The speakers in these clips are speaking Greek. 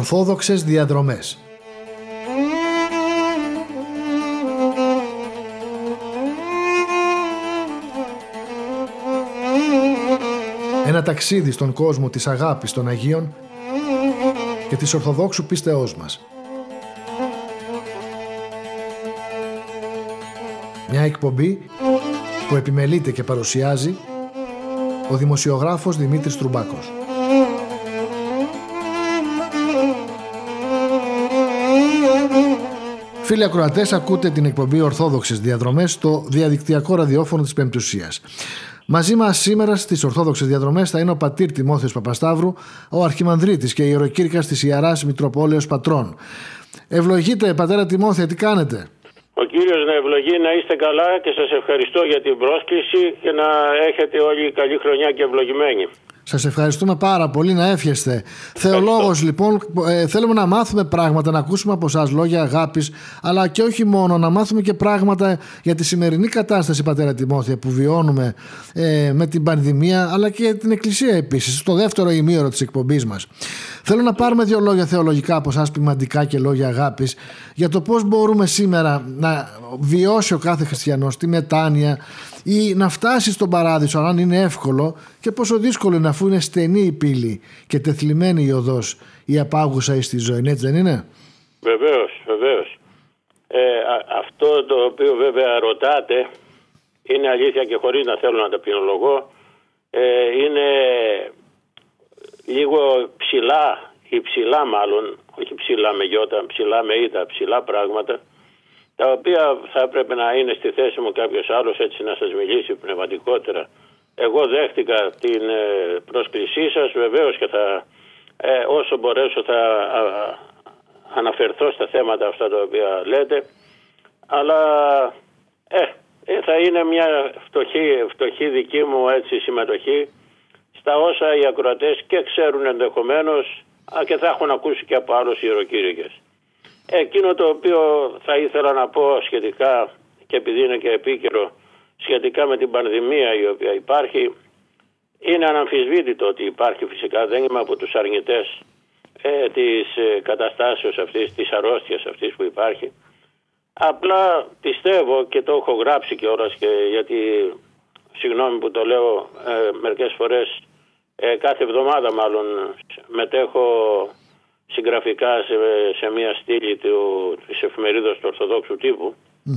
Ορθόδοξες διαδρομές. Ένα ταξίδι στον κόσμο της αγάπης των Αγίων και της Ορθοδόξου πίστεώς μας. Μια εκπομπή που επιμελείται και παρουσιάζει ο δημοσιογράφος Δημήτρης Τρουμπάκος. Φίλοι ακροατές, ακούτε την εκπομπή Ορθόδοξες Διαδρομές στο διαδικτυακό ραδιόφωνο της Πεμπτουσίας. Μαζί μας σήμερα στις Ορθόδοξες Διαδρομές θα είναι ο πατήρ Τιμόθεος Παπασταύρου, ο Αρχιμανδρίτης και ιεροκήρυκας της Ιεράς Μητροπόλεως Πατρών. Ευλογείτε, πατέρα Τιμόθεε, τι κάνετε? Ο Κύριος να ευλογεί, να είστε καλά και σας ευχαριστώ για την πρόσκληση και να έχετε όλοι καλή χρονιά και ευλογημένοι. Σας ευχαριστούμε πάρα πολύ, να εύχεστε. Θεολόγος λοιπόν, θέλουμε να μάθουμε πράγματα, να ακούσουμε από εσάς λόγια αγάπης, αλλά και όχι μόνο, να μάθουμε και πράγματα για τη σημερινή κατάσταση, πατέρα Τιμόθεε, που βιώνουμε με την πανδημία, αλλά και την Εκκλησία επίσης, στο δεύτερο ημίωρο της εκπομπής μας. Θέλω να πάρουμε δύο λόγια θεολογικά από εσάς, ποιμαντικά και λόγια αγάπης, για το πώς μπορούμε σήμερα να βιώσει ο κάθε χριστιανός τη μετάνοια ή να φτάσει στον παράδεισο, αν είναι εύκολο, και πόσο δύσκολο είναι αφού είναι στενή η πύλη και τεθλιμμένη η οδός, η απάγουσα εις τη ζωή, έτσι δεν είναι? Βεβαίως, βεβαίως. Αυτό το οποίο βέβαια ρωτάτε είναι αλήθεια και χωρίς να θέλω να ταπεινολογώ, είναι λίγο υψηλά μάλλον, όχι ψηλά με γιώτα, ψηλά με ήτα, ψηλά πράγματα, τα οποία θα έπρεπε να είναι στη θέση μου κάποιος άλλος έτσι να σας μιλήσει πνευματικότερα. Εγώ δέχτηκα την πρόσκλησή σας, βεβαίως, και θα όσο μπορέσω θα αναφερθώ στα θέματα αυτά τα οποία λέτε, αλλά θα είναι μια φτωχή δική μου έτσι συμμετοχή στα όσα οι ακροατές και ξέρουν ενδεχομένως και θα έχουν ακούσει και από άλλους ιεροκήρυκες. Εκείνο το οποίο θα ήθελα να πω σχετικά, και επειδή είναι και επίκαιρο, σχετικά με την πανδημία η οποία υπάρχει, είναι αναμφισβήτητο ότι υπάρχει, φυσικά δεν είμαι από τους αρνητές της καταστάσεως αυτής, της αρρώστιας αυτής που υπάρχει. Απλά πιστεύω, και το έχω γράψει κιόλας, και γιατί, συγγνώμη που το λέω, μερικές φορές κάθε εβδομάδα μάλλον μετέχω συγγραφικά σε μια στήλη της εφημερίδας του Ορθοδόξου τύπου.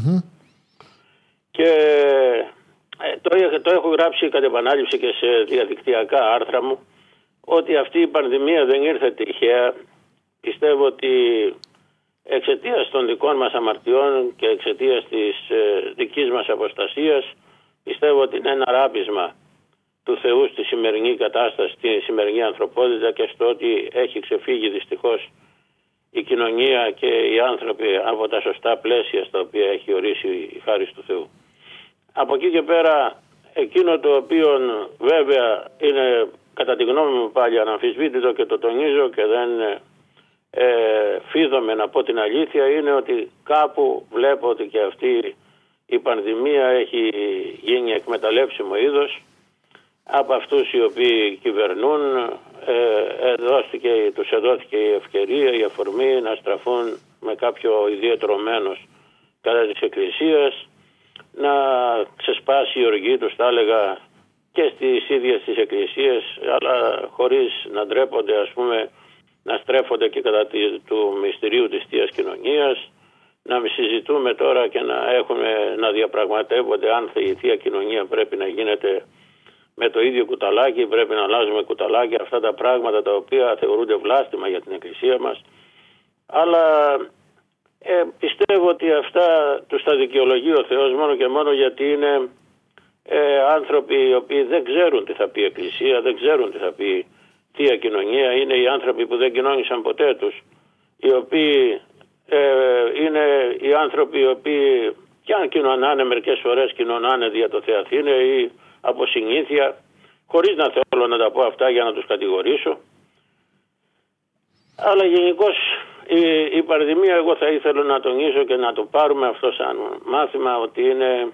Και το έχω γράψει κατ' επανάληψη και σε διαδικτυακά άρθρα μου, ότι αυτή η πανδημία δεν ήρθε τυχαία. Πιστεύω ότι εξαιτίας των δικών μας αμαρτιών και εξαιτίας της δικής μας αποστασίας, πιστεύω ότι είναι ένα ράπισμα του Θεού στη σημερινή κατάσταση, στη σημερινή ανθρωπότητα, και στο ότι έχει ξεφύγει δυστυχώς η κοινωνία και οι άνθρωποι από τα σωστά πλαίσια στα οποία έχει ορίσει η χάρις του Θεού. Από εκεί και πέρα, εκείνο το οποίο βέβαια είναι κατά τη γνώμη μου πάλι αναμφισβήτητο και το τονίζω και δεν φίδομαι να πω την αλήθεια, είναι ότι κάπου βλέπω ότι και αυτή η πανδημία έχει γίνει εκμεταλλεύσιμο είδος από αυτούς οι οποίοι κυβερνούν. Τους εδόθηκε η ευκαιρία, η αφορμή να στραφούν με κάποιο ιδιαίτερο μένος κατά της Εκκλησίας, να ξεσπάσει η οργή τους, θα έλεγα, και στις ίδιες τις Εκκλησίες, αλλά χωρίς να ντρέπονται, ας πούμε, να στρέφονται και κατά του μυστηρίου της Θείας Κοινωνίας, να μην συζητούμε τώρα και να διαπραγματεύονται αν η Θεία Κοινωνία πρέπει να γίνεται με το ίδιο κουταλάκι, πρέπει να αλλάζουμε κουταλάκι, αυτά τα πράγματα τα οποία θεωρούνται βλάστημα για την Εκκλησία μας. Αλλά πιστεύω ότι αυτά τους τα δικαιολογεί ο Θεός μόνο και μόνο γιατί είναι άνθρωποι οι οποίοι δεν ξέρουν τι θα πει Εκκλησία, δεν ξέρουν τι θα πει Θεία Κοινωνία. Είναι οι άνθρωποι που δεν κοινώνησαν ποτέ τους, οι οποίοι είναι οι άνθρωποι οι οποίοι κι αν κοινωνάνε μερικές φορές κοινωνάνε δια το Θεαθήνε ή από συνήθεια, χωρίς να θέλω να τα πω αυτά για να τους κατηγορήσω. Αλλά γενικώς η πανδημία, εγώ θα ήθελα να τονίσω και να το πάρουμε αυτό σαν μάθημα, ότι είναι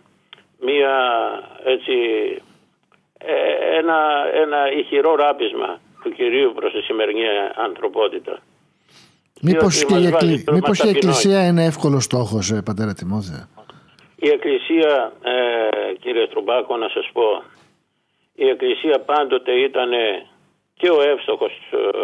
ένα ηχηρό ράπισμα του Κυρίου προς τη σημερινή ανθρωπότητα. Μήπως η Εκκλησία είναι εύκολος στόχος, πατέρα Τιμόθεε? Η Εκκλησία, κύριε Στρουμπάκο, να σας πω, η Εκκλησία πάντοτε ήταν και ο εύστοχος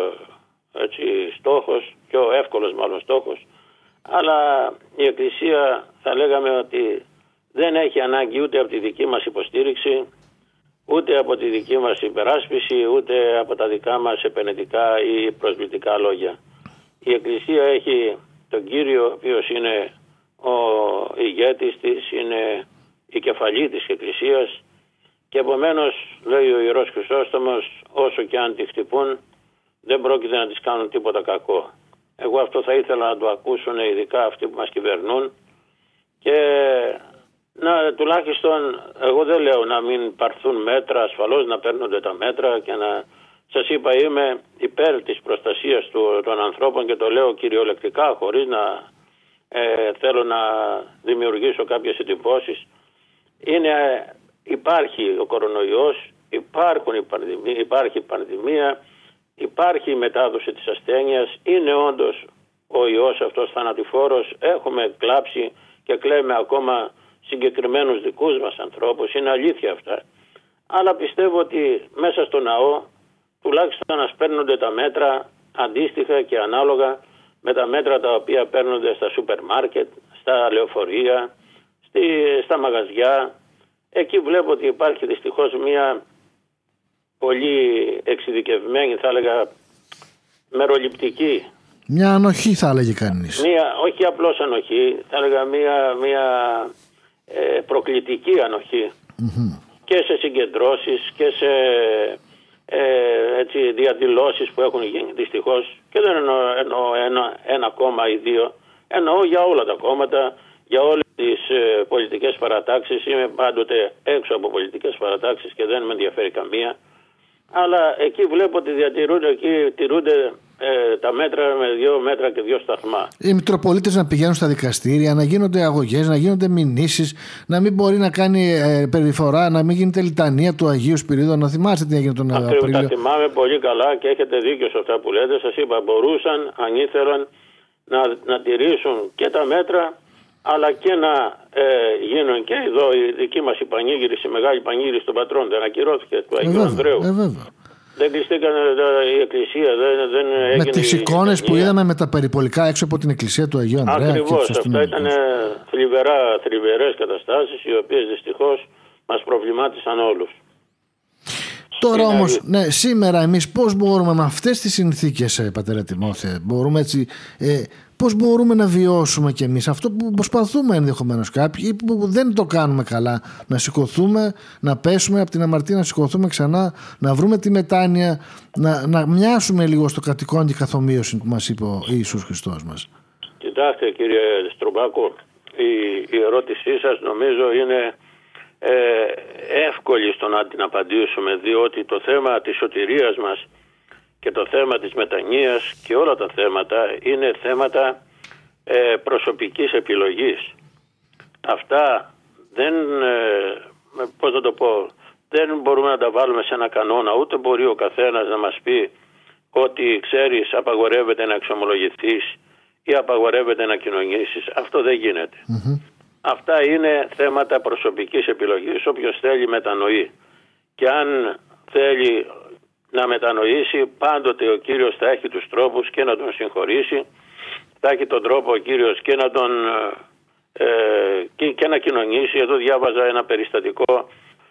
στόχος και ο εύκολος μάλλον στόχος, αλλά η Εκκλησία θα λέγαμε ότι δεν έχει ανάγκη ούτε από τη δική μας υποστήριξη, ούτε από τη δική μας υπεράσπιση, ούτε από τα δικά μας επενετικά ή προσβλητικά λόγια. Η Εκκλησία έχει τον Κύριο, ο οποίος είναι ο ηγέτης της, είναι η κεφαλή της Εκκλησίας, και επομένως, λέει ο Ιερός Χρυσόστομος, όσο και αν τη χτυπούν, δεν πρόκειται να της κάνουν τίποτα κακό. Εγώ αυτό θα ήθελα να το ακούσουν ειδικά αυτοί που μας κυβερνούν, και τουλάχιστον, εγώ δεν λέω να μην πάρθουν μέτρα, ασφαλώς να παίρνονται τα μέτρα, και σας είπα, είμαι υπέρ της προστασίας των ανθρώπων, και το λέω κυριολεκτικά, χωρίς να θέλω να δημιουργήσω κάποιες εντυπώσεις. Υπάρχει ο κορονοϊός, υπάρχει πανδημία, υπάρχει η μετάδοση της ασθένειας, είναι όντως ο ιός αυτός θανατηφόρος, έχουμε κλάψει και κλαίμε ακόμα συγκεκριμένους δικούς μας ανθρώπους, είναι αλήθεια αυτά. Αλλά πιστεύω ότι μέσα στο ναό τουλάχιστον να παίρνονται τα μέτρα αντίστοιχα και ανάλογα με τα μέτρα τα οποία παίρνονται στα σούπερ μάρκετ, στα λεωφορεία, στα μαγαζιά. Εκεί βλέπω ότι υπάρχει δυστυχώς μια πολύ εξειδικευμένη, θα έλεγα, μεροληπτική. Μια ανοχή, θα έλεγε κανείς. Όχι απλώς ανοχή, θα έλεγα μια προκλητική ανοχή. Και σε συγκεντρώσεις και σε διαδηλώσεις που έχουν γίνει δυστυχώς, και δεν εννοώ ένα κόμμα ή δύο, εννοώ για όλα τα κόμματα, για όλες τις πολιτικές παρατάξεις. Είμαι πάντοτε έξω από πολιτικές παρατάξεις και δεν με ενδιαφέρει καμία, αλλά εκεί βλέπω ότι τηρούνται τα μέτρα με 2 μέτρα και 2 σταθμά. Οι Μητροπολίτες να πηγαίνουν στα δικαστήρια, να γίνονται αγωγές, να γίνονται μηνύσεις, να μην μπορεί να κάνει περιφορά, να μην γίνεται λιτανία του Αγίου Σπυρίδωνα. Να θυμάστε τι έγινε τον Απρίλιο. Τα θυμάμαι πολύ καλά και έχετε δίκιο σε αυτά που λέτε. Σας είπα, μπορούσαν αν ήθελαν να τηρήσουν και τα μέτρα, αλλά και να γίνουν και εδώ η δική μας η μεγάλη πανήγυρη των πατρών. Δεν ακυρώθηκε, του Αγίου Ανδρέου. Δεν κλειστήκανε η εκκλησία, δεν έγινε. Με τις εικόνες που είδαμε με τα περιπολικά έξω από την εκκλησία του Αγίου Ανδρέα. Ακριβώς, αυτά ήταν θλιβερές καταστάσεις, οι οποίες δυστυχώς μας προβλημάτισαν όλους. Τώρα όμως, σήμερα εμείς πώς μπορούμε με αυτές τις συνθήκες, πατέρα Τιμόθεε, πώς μπορούμε να βιώσουμε κι εμείς αυτό που προσπαθούμε ενδεχομένως κάποιοι, ή που δεν το κάνουμε καλά, να σηκωθούμε, να πέσουμε από την αμαρτία, να σηκωθούμε ξανά, να βρούμε τη μετάνοια, να μοιάσουμε λίγο στο κατοικόν και καθομοίωση που μας είπε ο Ιησούς Χριστός μας? Κοιτάξτε, κύριε Στρουμπάκο, η ερώτησή σας νομίζω είναι εύκολη στο να την απαντήσουμε, διότι το θέμα της σωτηρίας μας και το θέμα της μετανοίας και όλα τα θέματα είναι θέματα προσωπικής επιλογής. Αυτά δεν μπορούμε να τα βάλουμε σε ένα κανόνα, ούτε μπορεί ο καθένας να μας πει ότι ξέρεις απαγορεύεται να εξομολογηθείς ή απαγορεύεται να κοινωνήσεις. Αυτό δεν γίνεται. Αυτά είναι θέματα προσωπικής επιλογής. Όποιος θέλει μετανοεί, και αν θέλει να μετανοήσει, πάντοτε ο Κύριος θα έχει τους τρόπους και να τον συγχωρήσει, θα έχει τον τρόπο ο Κύριος και να τον και να κοινωνήσει. Εδώ διάβαζα ένα περιστατικό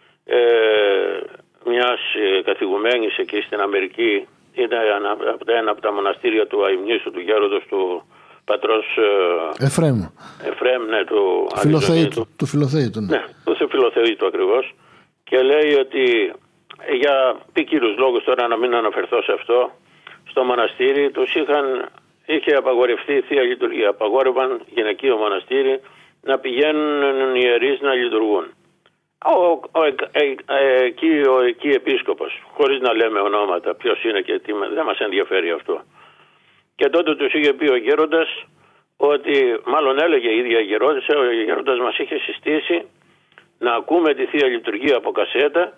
μιας καθηγουμένης εκεί στην Αμερική. Ήταν ένα από τα μοναστήρια του Αημνήσου, του γέροντος του πατρός Εφραίμ, ναι, του Φιλοθεήτου. Ναι, του Φιλοθεήτου ακριβώς. Και λέει ότι για ποικίλους λόγους, τώρα να μην αναφερθώ σε αυτό, στο μοναστήρι τους είχε απαγορευτεί η Θεία Λειτουργία. Απαγόρευαν γυναικείο μοναστήρι να πηγαίνουν ιερείς να λειτουργούν. Εκεί επίσκοπος, χωρίς να λέμε ονόματα, ποιος είναι και τι, δεν μας ενδιαφέρει αυτό. Και τότε τους είχε πει ο γέροντας ότι, μάλλον έλεγε η ίδια η γερόντισσα, ο γέροντας μας είχε συστήσει να ακούμε τη Θεία Λειτουργία από κασέτα,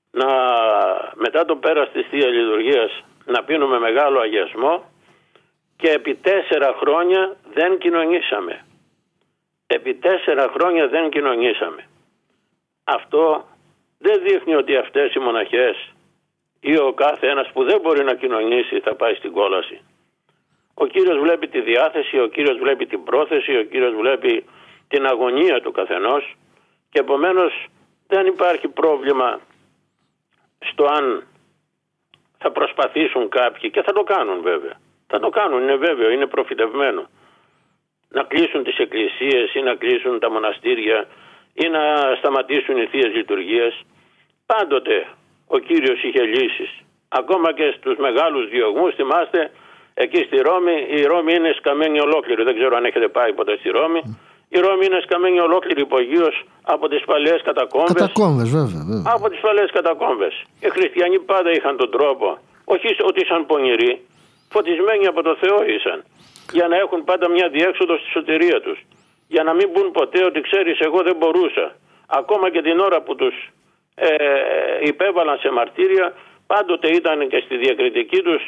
μετά το πέρας της Θείας Λειτουργίας να πίνουμε μεγάλο αγιασμό και επί 4 χρόνια δεν κοινωνήσαμε. Επί 4 χρόνια δεν κοινωνήσαμε. Αυτό δεν δείχνει ότι αυτές οι μοναχές ή ο κάθε ένας που δεν μπορεί να κοινωνήσει θα πάει στην κόλαση. Ο Κύριος βλέπει τη διάθεση, ο Κύριος βλέπει την πρόθεση, ο Κύριος βλέπει την αγωνία του καθενός και επομένως δεν υπάρχει πρόβλημα στο αν θα προσπαθήσουν κάποιοι, και θα το κάνουν βέβαια. Θα το κάνουν, είναι βέβαιο, είναι προφητευμένο. Να κλείσουν τις εκκλησίες ή να κλείσουν τα μοναστήρια ή να σταματήσουν οι θείες λειτουργίες. Πάντοτε ο Κύριος είχε λύσεις. Ακόμα και στους μεγάλους διωγμούς, θυμάστε, εκεί στη Ρώμη, η Ρώμη είναι σκαμμένη ολόκληρη. Δεν ξέρω αν έχετε πάει ποτέ στη Ρώμη. Η Ρώμη είναι σκαμμένη ολόκληρη υπογείως από τις παλαιές κατακόμβες. Κατακόμβες, βέβαια. Από τις παλαιές κατακόμβες. Οι χριστιανοί πάντα είχαν τον τρόπο, όχι ότι ήσαν πονηροί, φωτισμένοι από το Θεό ήσαν, για να έχουν πάντα μια διέξοδο στη σωτηρία τους. Για να μην πουν ποτέ ότι ξέρεις εγώ δεν μπορούσα. Ακόμα και την ώρα που τους υπέβαλαν σε μαρτύρια, πάντοτε ήταν και στη διακριτική τους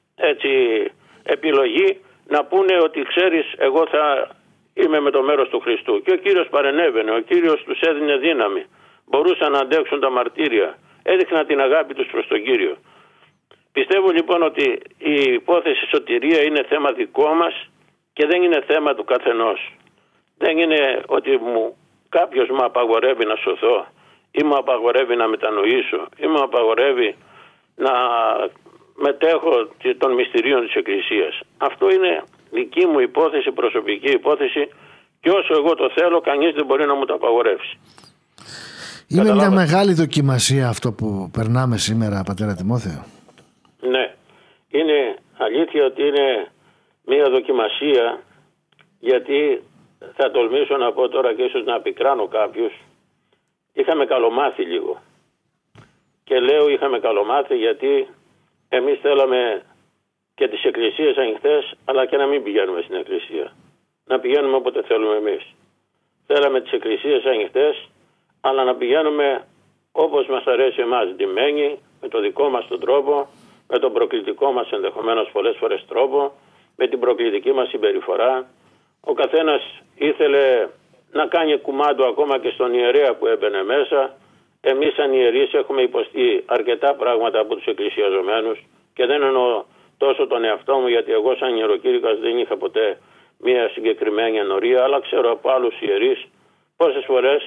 επιλογή να πούνε ότι ξέρεις εγώ θα είμαι με το μέρος του Χριστού. Και ο Κύριος παρενέβαινε, ο Κύριος τους έδινε δύναμη. Μπορούσαν να αντέξουν τα μαρτύρια. Έδειχναν την αγάπη τους προς τον Κύριο. Πιστεύω λοιπόν ότι η υπόθεση σωτηρία είναι θέμα δικό μας και δεν είναι θέμα του καθενός. Δεν είναι ότι κάποιος μου απαγορεύει να σωθώ ή μου απαγορεύει να μετανοήσω ή μου απαγορεύει να μετέχω των μυστηρίων της Εκκλησίας. Αυτό είναι δική μου υπόθεση, προσωπική υπόθεση και όσο εγώ το θέλω κανείς δεν μπορεί να μου το απαγορεύσει. Είναι μια μεγάλη δοκιμασία αυτό που περνάμε σήμερα, πατέρα Τιμόθεο. Ναι, είναι αλήθεια ότι είναι μια δοκιμασία, γιατί θα τολμήσω να πω τώρα και ίσως να πικράνω κάποιους, είχαμε καλομάθει λίγο. Και λέω είχαμε καλομάθει γιατί εμείς θέλαμε και τις εκκλησίες ανοιχτές, αλλά και να μην πηγαίνουμε στην εκκλησία. Να πηγαίνουμε όποτε θέλουμε εμείς. Θέλαμε τις εκκλησίες ανοιχτές, αλλά να πηγαίνουμε όπως μας αρέσει εμάς, ντυμένοι, με το δικό μας τον τρόπο, με τον προκλητικό μας ενδεχομένως πολλές φορές τρόπο, με την προκλητική μας συμπεριφορά. Ο καθένας ήθελε να κάνει κουμάντο ακόμα και στον ιερέα που έμπαινε μέσα. Εμείς σαν ιερείς έχουμε υποστεί αρκετά πράγματα από τους εκκλησιαζομένους και δεν εννοώ τόσο τον εαυτό μου, γιατί εγώ σαν ιεροκήρυκας δεν είχα ποτέ μια συγκεκριμένη ενορία, αλλά ξέρω από άλλους ιερείς πόσες φορές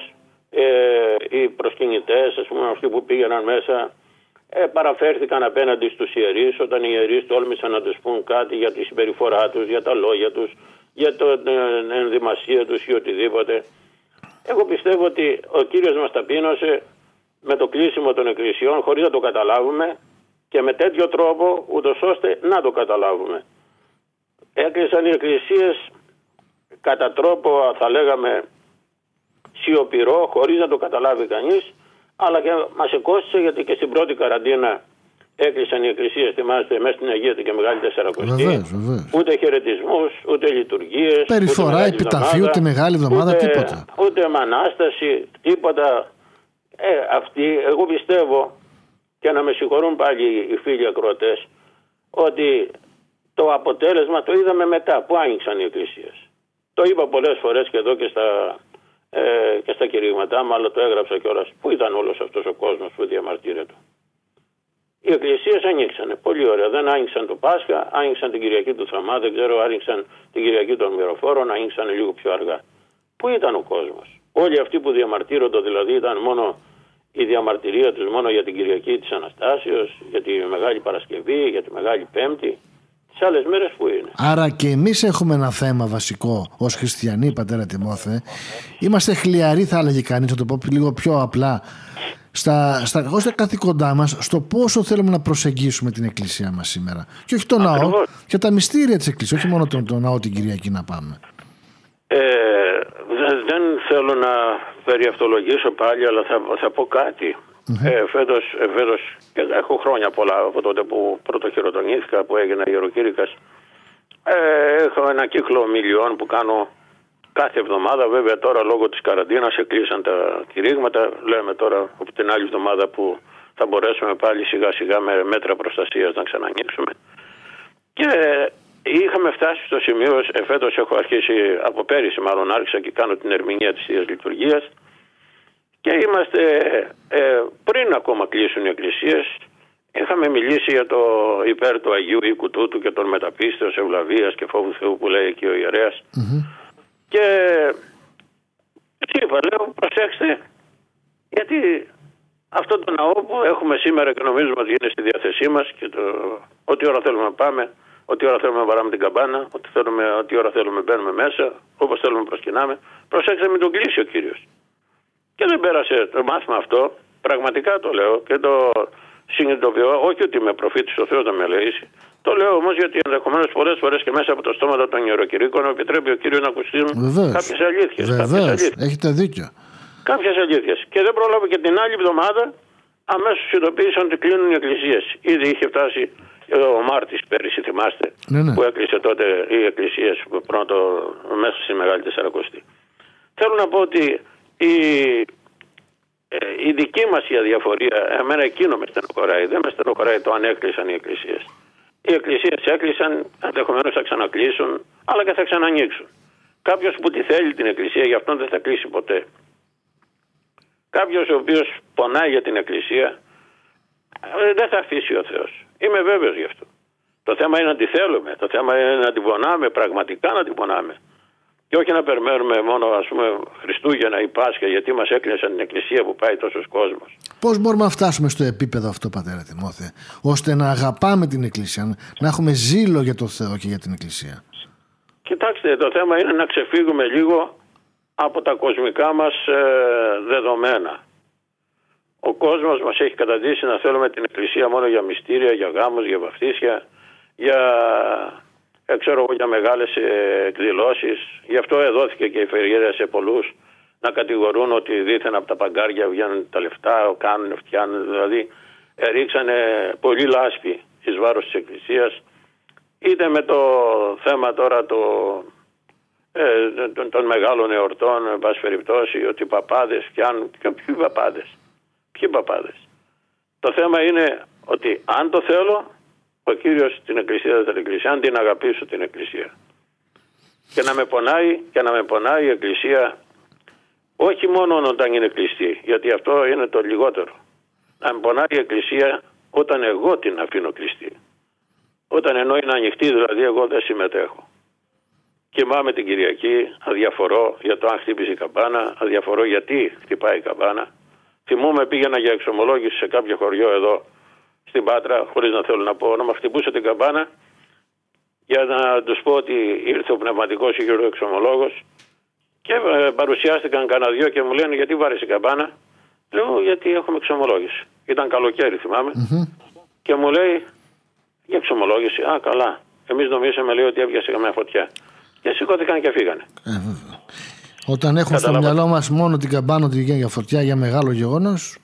οι προσκυνητές, ας πούμε αυτοί που πήγαιναν μέσα, παραφέρθηκαν απέναντι στους ιερείς όταν οι ιερείς τόλμησαν να τους πούν κάτι για τη συμπεριφορά τους, για τα λόγια τους, για την ενδυμασία τους ή οτιδήποτε. Εγώ πιστεύω ότι ο Κύριος μας ταπείνωσε με το κλείσιμο των εκκλησιών χωρίς να το καταλάβουμε και με τέτοιο τρόπο ούτως ώστε να το καταλάβουμε. Έκλεισαν οι εκκλησίες κατά τρόπο θα λέγαμε σιωπηρό, χωρίς να το καταλάβει κανείς, αλλά και μας εκόστησε γιατί και στην πρώτη καραντίνα έκλεισαν οι εκκλησίες, θυμάστε, μέσα στην Αγία και Μεγάλη Τεσσαρακοστή. Ούτε χαιρετισμούς, ούτε λειτουργίες. Περιφορά, επιταφείο, τη Μεγάλη Εβδομάδα, τίποτα. Ούτε Ανάσταση, τίποτα. Εγώ πιστεύω, και να με συγχωρούν πάλι οι φίλοι ακροατές, ότι το αποτέλεσμα το είδαμε μετά που άνοιξαν οι εκκλησίες. Το είπα πολλές φορές και εδώ και στα κηρύγματά μου, αλλά το έγραψα κιόλας. Πού ήταν όλος αυτός ο κόσμος που διαμαρτύρεται. Οι εκκλησίες ανοίξανε. Πολύ ωραία. Δεν άνοιξαν το Πάσχα, άνοιξαν την Κυριακή του Θωμά, δεν ξέρω, άνοιξαν την Κυριακή των Μυροφόρων, άνοιξαν λίγο πιο αργά. Πού ήταν ο κόσμος? Όλοι αυτοί που διαμαρτύρονται δηλαδή ήταν μόνο η διαμαρτυρία τους μόνο για την Κυριακή της Αναστάσεως, για τη Μεγάλη Παρασκευή, για τη Μεγάλη Πέμπτη. Τις άλλες μέρες που είναι. Άρα και εμείς έχουμε ένα θέμα βασικό ως χριστιανοί, πατέρα Τιμόθε. Είμαστε χλιαροί, θα έλεγε κανείς, να το πω λίγο πιο απλά, ως τα καθήκοντά μας, στο πόσο θέλουμε να προσεγγίσουμε την εκκλησία μας σήμερα. Και όχι το ναό, και τα μυστήρια της εκκλησίας, όχι μόνο το ναό την Κυριακή να πάμε. Δεν θέλω να περιευτολογήσω πάλι, αλλά θα πω κάτι. Φέτος, και έχω χρόνια πολλά από τότε που πρωτοχειροτονήθηκα, που έγινα ιεροκήρυκας. Έχω ένα κύκλο ομιλιών που κάνω κάθε εβδομάδα. Βέβαια τώρα λόγω της καραντίνας εκλείσαν τα κηρύγματα. Λέμε τώρα από την άλλη εβδομάδα που θα μπορέσουμε πάλι σιγά σιγά με μέτρα προστασίας να ξανανοίξουμε. Και είχαμε φτάσει στο σημείο, φέτος έχω αρχίσει, από πέρυσι μάλλον άρχισα και κάνω την ερμηνεία της Θείας Λειτουργίας, και είμαστε πριν ακόμα κλείσουν οι εκκλησίες. Είχαμε μιλήσει για το υπέρ του Αγίου Οίκου τούτου και των μεταπίστεως, ευλαβίας και φόβου Θεού που λέει εκεί ο ιερέας. Και είπα, λέω, προσέξτε, γιατί αυτό το ναό που έχουμε σήμερα και νομίζουμε ότι είναι στη διάθεσή μας και ό,τι ώρα θέλουμε να πάμε, ό,τι ώρα θέλουμε να βαράμε την καμπάνα, ό,τι ώρα θέλουμε μπαίνουμε μέσα, όπως θέλουμε προσκυνάμε, προσέξτε, μην τον κλείσει ο Κύριος. Και δεν πέρασε το μάθημα αυτό, πραγματικά το λέω και το συνειδητοποιώ, όχι ότι είμαι προφήτης ο Θεός να με ελεήσει. Το λέω όμως γιατί ενδεχομένως πολλές φορές και μέσα από το στόματα των ιεροκηρύκων επιτρέπει ο Κύριος να ακουστούν κάποιες αλήθειες. Βεβαίως, έχετε δίκιο. Κάποιες αλήθειες. Και δεν πρόλαβε και την άλλη εβδομάδα, αμέσως ειδοποίησαν ότι κλείνουν οι εκκλησίες. Ήδη είχε φτάσει ο Μάρτης πέρυσι, θυμάστε, που έκλεισε τότε οι εκκλησίες μέσα στη Μεγάλη Τεσσαρακοστή. Θέλω να πω ότι η δική μας η αδιαφορία, εμένα εκείνο με στενοχωράει. Δεν με στενοχωράει το αν έκλεισαν οι εκκλησίες. Οι εκκλησίες έκλεισαν, ενδεχομένως θα ξανακλείσουν, αλλά και θα ξανανοίξουν. Κάποιος που τη θέλει την εκκλησία, γι' αυτόν δεν θα κλείσει ποτέ. Κάποιος ο οποίος πονάει για την εκκλησία, δεν θα αφήσει ο Θεός. Είμαι βέβαιος γι' αυτό. Το θέμα είναι να τη θέλουμε. Το θέμα είναι να την πονάμε, πραγματικά να την πονάμε. Και όχι να περιμένουμε μόνο, ας πούμε, Χριστούγεννα ή Πάσχα, γιατί μας έκλεισαν την εκκλησία που πάει τόσος κόσμος. Πώς μπορούμε να φτάσουμε στο επίπεδο αυτό, πατέρα Τιμόθεε, ώστε να αγαπάμε την εκκλησία, να έχουμε ζήλο για το Θεό και για την εκκλησία? Κοιτάξτε, το θέμα είναι να ξεφύγουμε λίγο από τα κοσμικά μας δεδομένα. Ο κόσμος μας έχει καταντήσει να θέλουμε την εκκλησία μόνο για μυστήρια, για γάμους, για βαφτίσια, για μεγάλες εκδηλώσεις. Γι' αυτό εδόθηκε και η φερειέρα σε πολλούς να κατηγορούν ότι δήθεν από τα παγκάρια βγαίνουν τα λεφτά, κάνουν, φτιάνουν. Δηλαδή ρίξανε πολύ λάσπη εις βάρος της εκκλησίας. Είτε με το θέμα τώρα των μεγάλων εορτών, εν πάση περιπτώσει, ότι οι παπάδες φτιάνουν. Ποιοι παπάδες? Το θέμα είναι ότι αν το θέλω, ο Κύριος την εκκλησία δεν θα την εκκλησία, αν την αγαπήσω την εκκλησία. Και να με πονάει η εκκλησία, όχι μόνο όταν είναι κλειστή, γιατί αυτό είναι το λιγότερο. Να με πονάει η εκκλησία όταν εγώ την αφήνω κλειστή. Όταν ενώ είναι ανοιχτή, δηλαδή εγώ δεν συμμετέχω. Κοιμάμαι την Κυριακή, αδιαφορώ για το αν χτύπησε η καμπάνα, αδιαφορώ γιατί χτυπάει η καμπάνα. Θυμούμαι πήγαινα για εξομολόγηση σε κάποιο χωριό εδώ στην Πάτρα, χωρίς να θέλω να πω, να μας χτυπούσε την καμπάνα για να τους πω ότι ήρθε ο πνευματικός υγειοεξομολόγος και παρουσιάστηκαν κανένα δυο και μου λένε γιατί βάρες η καμπάνα. Λέω γιατί έχουμε εξομολόγηση. Ήταν καλοκαίρι θυμάμαι και μου λέει για εξομολόγηση. Α, καλά. Εμείς νομίζαμε, λέει, ότι έβγασε καμιά φωτιά. Και σηκώθηκαν και φύγανε. Όταν έχουμε στο μυαλό μας μόνο την καμπάνα ότι βγαίνει για φωτιά, για μεγάλο γεγονός.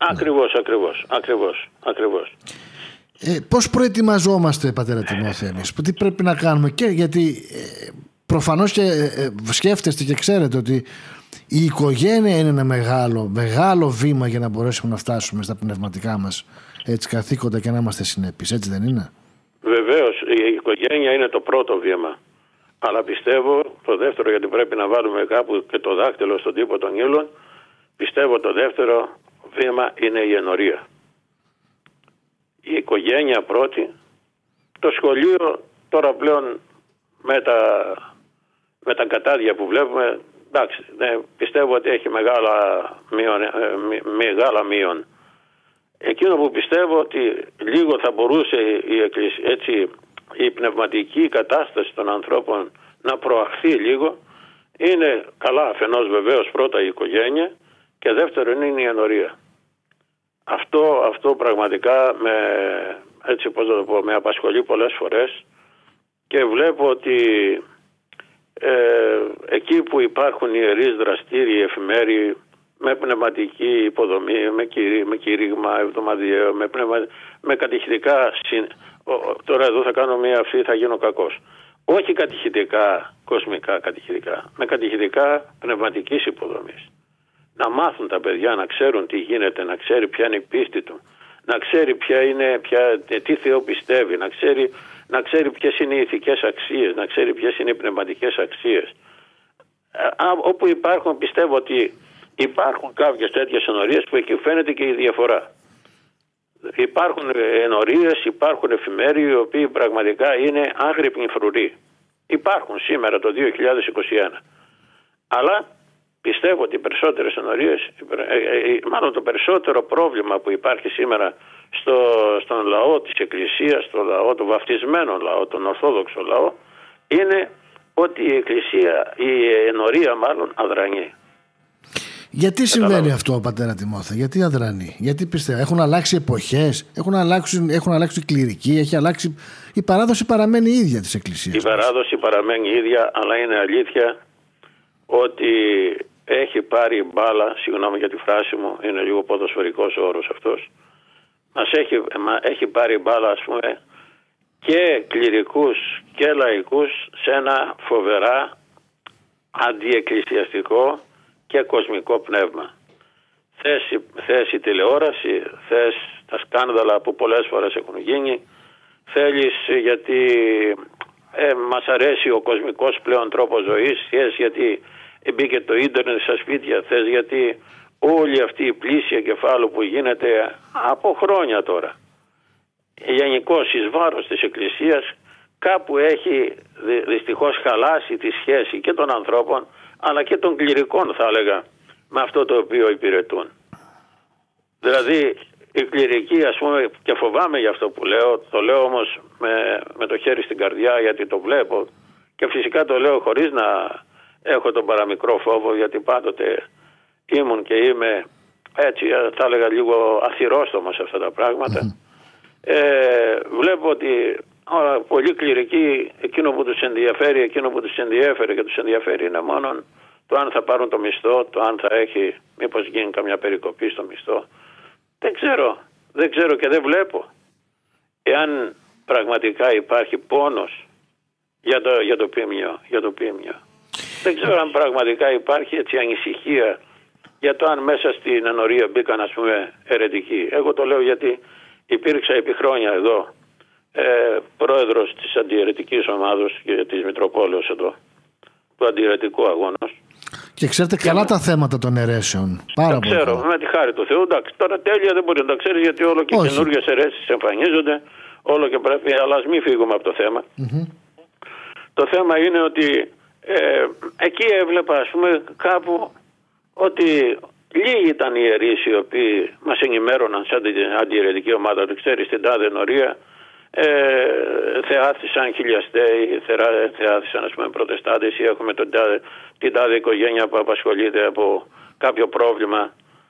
Ακριβώς. Πώς προετοιμαζόμαστε, πατέρα Τιμόθεε, εμείς? Τι πρέπει να κάνουμε? Και γιατί προφανώς και σκέφτεστε και ξέρετε ότι η οικογένεια είναι ένα μεγάλο βήμα για να μπορέσουμε να φτάσουμε στα πνευματικά μας καθήκοντα και να είμαστε συνεπείς. Έτσι δεν είναι? Βεβαίως, η οικογένεια είναι το πρώτο βήμα. Αλλά πιστεύω το δεύτερο, γιατί πρέπει να βάλουμε κάπου και το δάχτυλο στον τύπο των ύλων, πιστεύω το δεύτερο βήμα είναι η ενορία. Η οικογένεια πρώτη, το σχολείο τώρα πλέον με τα κατάδια που βλέπουμε, εντάξει, πιστεύω ότι έχει μεγάλα μείον. Εκείνο που πιστεύω ότι λίγο θα μπορούσε η πνευματική κατάσταση των ανθρώπων να προαχθεί λίγο, είναι καλά αφενός βεβαίως πρώτα η οικογένεια και δεύτερον είναι η ενορία. Αυτό πραγματικά με απασχολεί πολλές φορές και βλέπω ότι εκεί που υπάρχουν ιερείς δραστήριοι εφημέριοι με πνευματική υποδομή, με κήρυγμα εβδομαδιαίο, με κατηχητικά. Τώρα εδώ θα κάνω μία αυτή, θα γίνω κακός. Όχι κατηχητικά, κοσμικά κατηχητικά, με κατηχητικά πνευματικής υποδομής. Να μάθουν τα παιδιά, να ξέρουν τι γίνεται, να ξέρει ποια είναι η πίστη του, να ξέρει τι Θεό πιστεύει, να ξέρει να ξέρει ποιες είναι οι ηθικές αξίες, να ξέρει ποιες είναι οι πνευματικές αξίες. Όπου υπάρχουν, πιστεύω ότι υπάρχουν κάποιες τέτοιες ενορίες που εκεί φαίνεται και η διαφορά. Υπάρχουν ενορίες, υπάρχουν εφημέροι οι οποίοι πραγματικά είναι άγρυπνοι φρουροί. Υπάρχουν σήμερα το 2021. Αλλά πιστεύω ότι οι περισσότερες ενορίες, μάλλον το περισσότερο πρόβλημα που υπάρχει σήμερα στον λαό της Εκκλησίας, στον λαό, τον βαφτισμένο λαό, τον Ορθόδοξο λαό, είναι ότι η Εκκλησία, η ενορία μάλλον αδρανεί. Γιατί συμβαίνει αυτό, πατέρα Τιμόθε, γιατί αδρανεί, γιατί πιστεύω, έχουν αλλάξει εποχές, έχουν αλλάξει η κληρική, έχει αλλάξει, η παράδοση παραμένει η ίδια της Εκκλησίας. Η παράδοση παραμένει η ίδια, αλλά είναι αλήθεια ότι έχει πάρει μπάλα, συγγνώμη για τη φράση μου, είναι λίγο ποδοσφαιρικός ο όρος αυτός, έχει πάρει μπάλα, ας πούμε, και κληρικούς και λαϊκούς σε ένα φοβερά αντιεκκλησιαστικό και κοσμικό πνεύμα. Θες η τηλεόραση, θες τα σκάνδαλα που πολλές φορές έχουν γίνει, θέλεις γιατί μας αρέσει ο κοσμικός πλέον τρόπος ζωής, θες γιατί μπήκε το ίντερνετ στα σπίτια, θες γιατί όλη αυτή η πλήσια κεφάλου που γίνεται από χρόνια τώρα, γενικώς εις βάρος της Εκκλησίας, κάπου έχει δυστυχώς χαλάσει τη σχέση και των ανθρώπων αλλά και των κληρικών, θα έλεγα, με αυτό το οποίο υπηρετούν. Δηλαδή οι κληρικοί, ας πούμε, και φοβάμαι για αυτό που λέω, το λέω όμως με το χέρι στην καρδιά, γιατί το βλέπω και φυσικά το λέω χωρίς να έχω τον παραμικρό φόβο, γιατί πάντοτε ήμουν και είμαι, έτσι θα έλεγα, λίγο αθυρόστομος σε αυτά τα πράγματα. Βλέπω ότι πολλοί κληρικοί, εκείνο που τους ενδιαφέρει, εκείνο που τους ενδιέφερε και τους ενδιαφέρει είναι μόνο το αν θα πάρουν το μισθό, το αν θα έχει, μήπως γίνει καμιά περικοπή στο μισθό. Δεν ξέρω και δεν βλέπω εάν πραγματικά υπάρχει πόνος για το ποιμνιο. Δεν ξέρω αν πραγματικά υπάρχει έτσι ανησυχία για το αν μέσα στην ενορία μπήκαν, ας πούμε, αιρετικοί. Εγώ το λέω γιατί υπήρξα επί χρόνια εδώ πρόεδρος της αντιαιρετικής ομάδος και της Μητροπόλεως εδώ, του αντιαιρετικού αγώνος. Και ξέρετε καλά τα θέματα των αιρέσεων. Πάρα πολύ. Ξέρω, με τη χάρη του Θεού. Εντάξει, τώρα τέλεια δεν μπορεί να τα ξέρεις, γιατί όλο και καινούργιες αιρέσεις εμφανίζονται, όλο και πρέπει, αλλά ας μην φύγουμε από το θέμα. Το θέμα είναι ότι εκεί έβλεπα, ας πούμε, κάπου ότι λίγοι ήταν οι ιερείς οι οποίοι μας ενημέρωναν σαν την αντιαιρετική ομάδα, ότι ξέρεις, στην τάδε ενορία θεάθησαν χιλιαστέοι, θεάθησαν, ας πούμε, προτεστάντες, ή έχουμε την τάδε οικογένεια που απασχολείται από κάποιο πρόβλημα.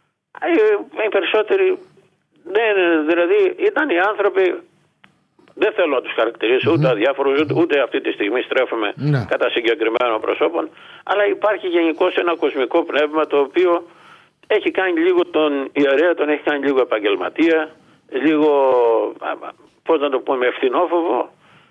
Οι περισσότεροι, δηλαδή ήταν οι άνθρωποι, δεν θέλω να τους χαρακτηρίσω ούτε αδιάφορους, ούτε αυτή τη στιγμή στρέφουμε κατά συγκεκριμένων προσώπων, αλλά υπάρχει γενικώς ένα κοσμικό πνεύμα το οποίο έχει κάνει λίγο τον ιερέα, τον έχει κάνει λίγο επαγγελματία, λίγο, πώς να το πούμε, ευθυνόφοβο,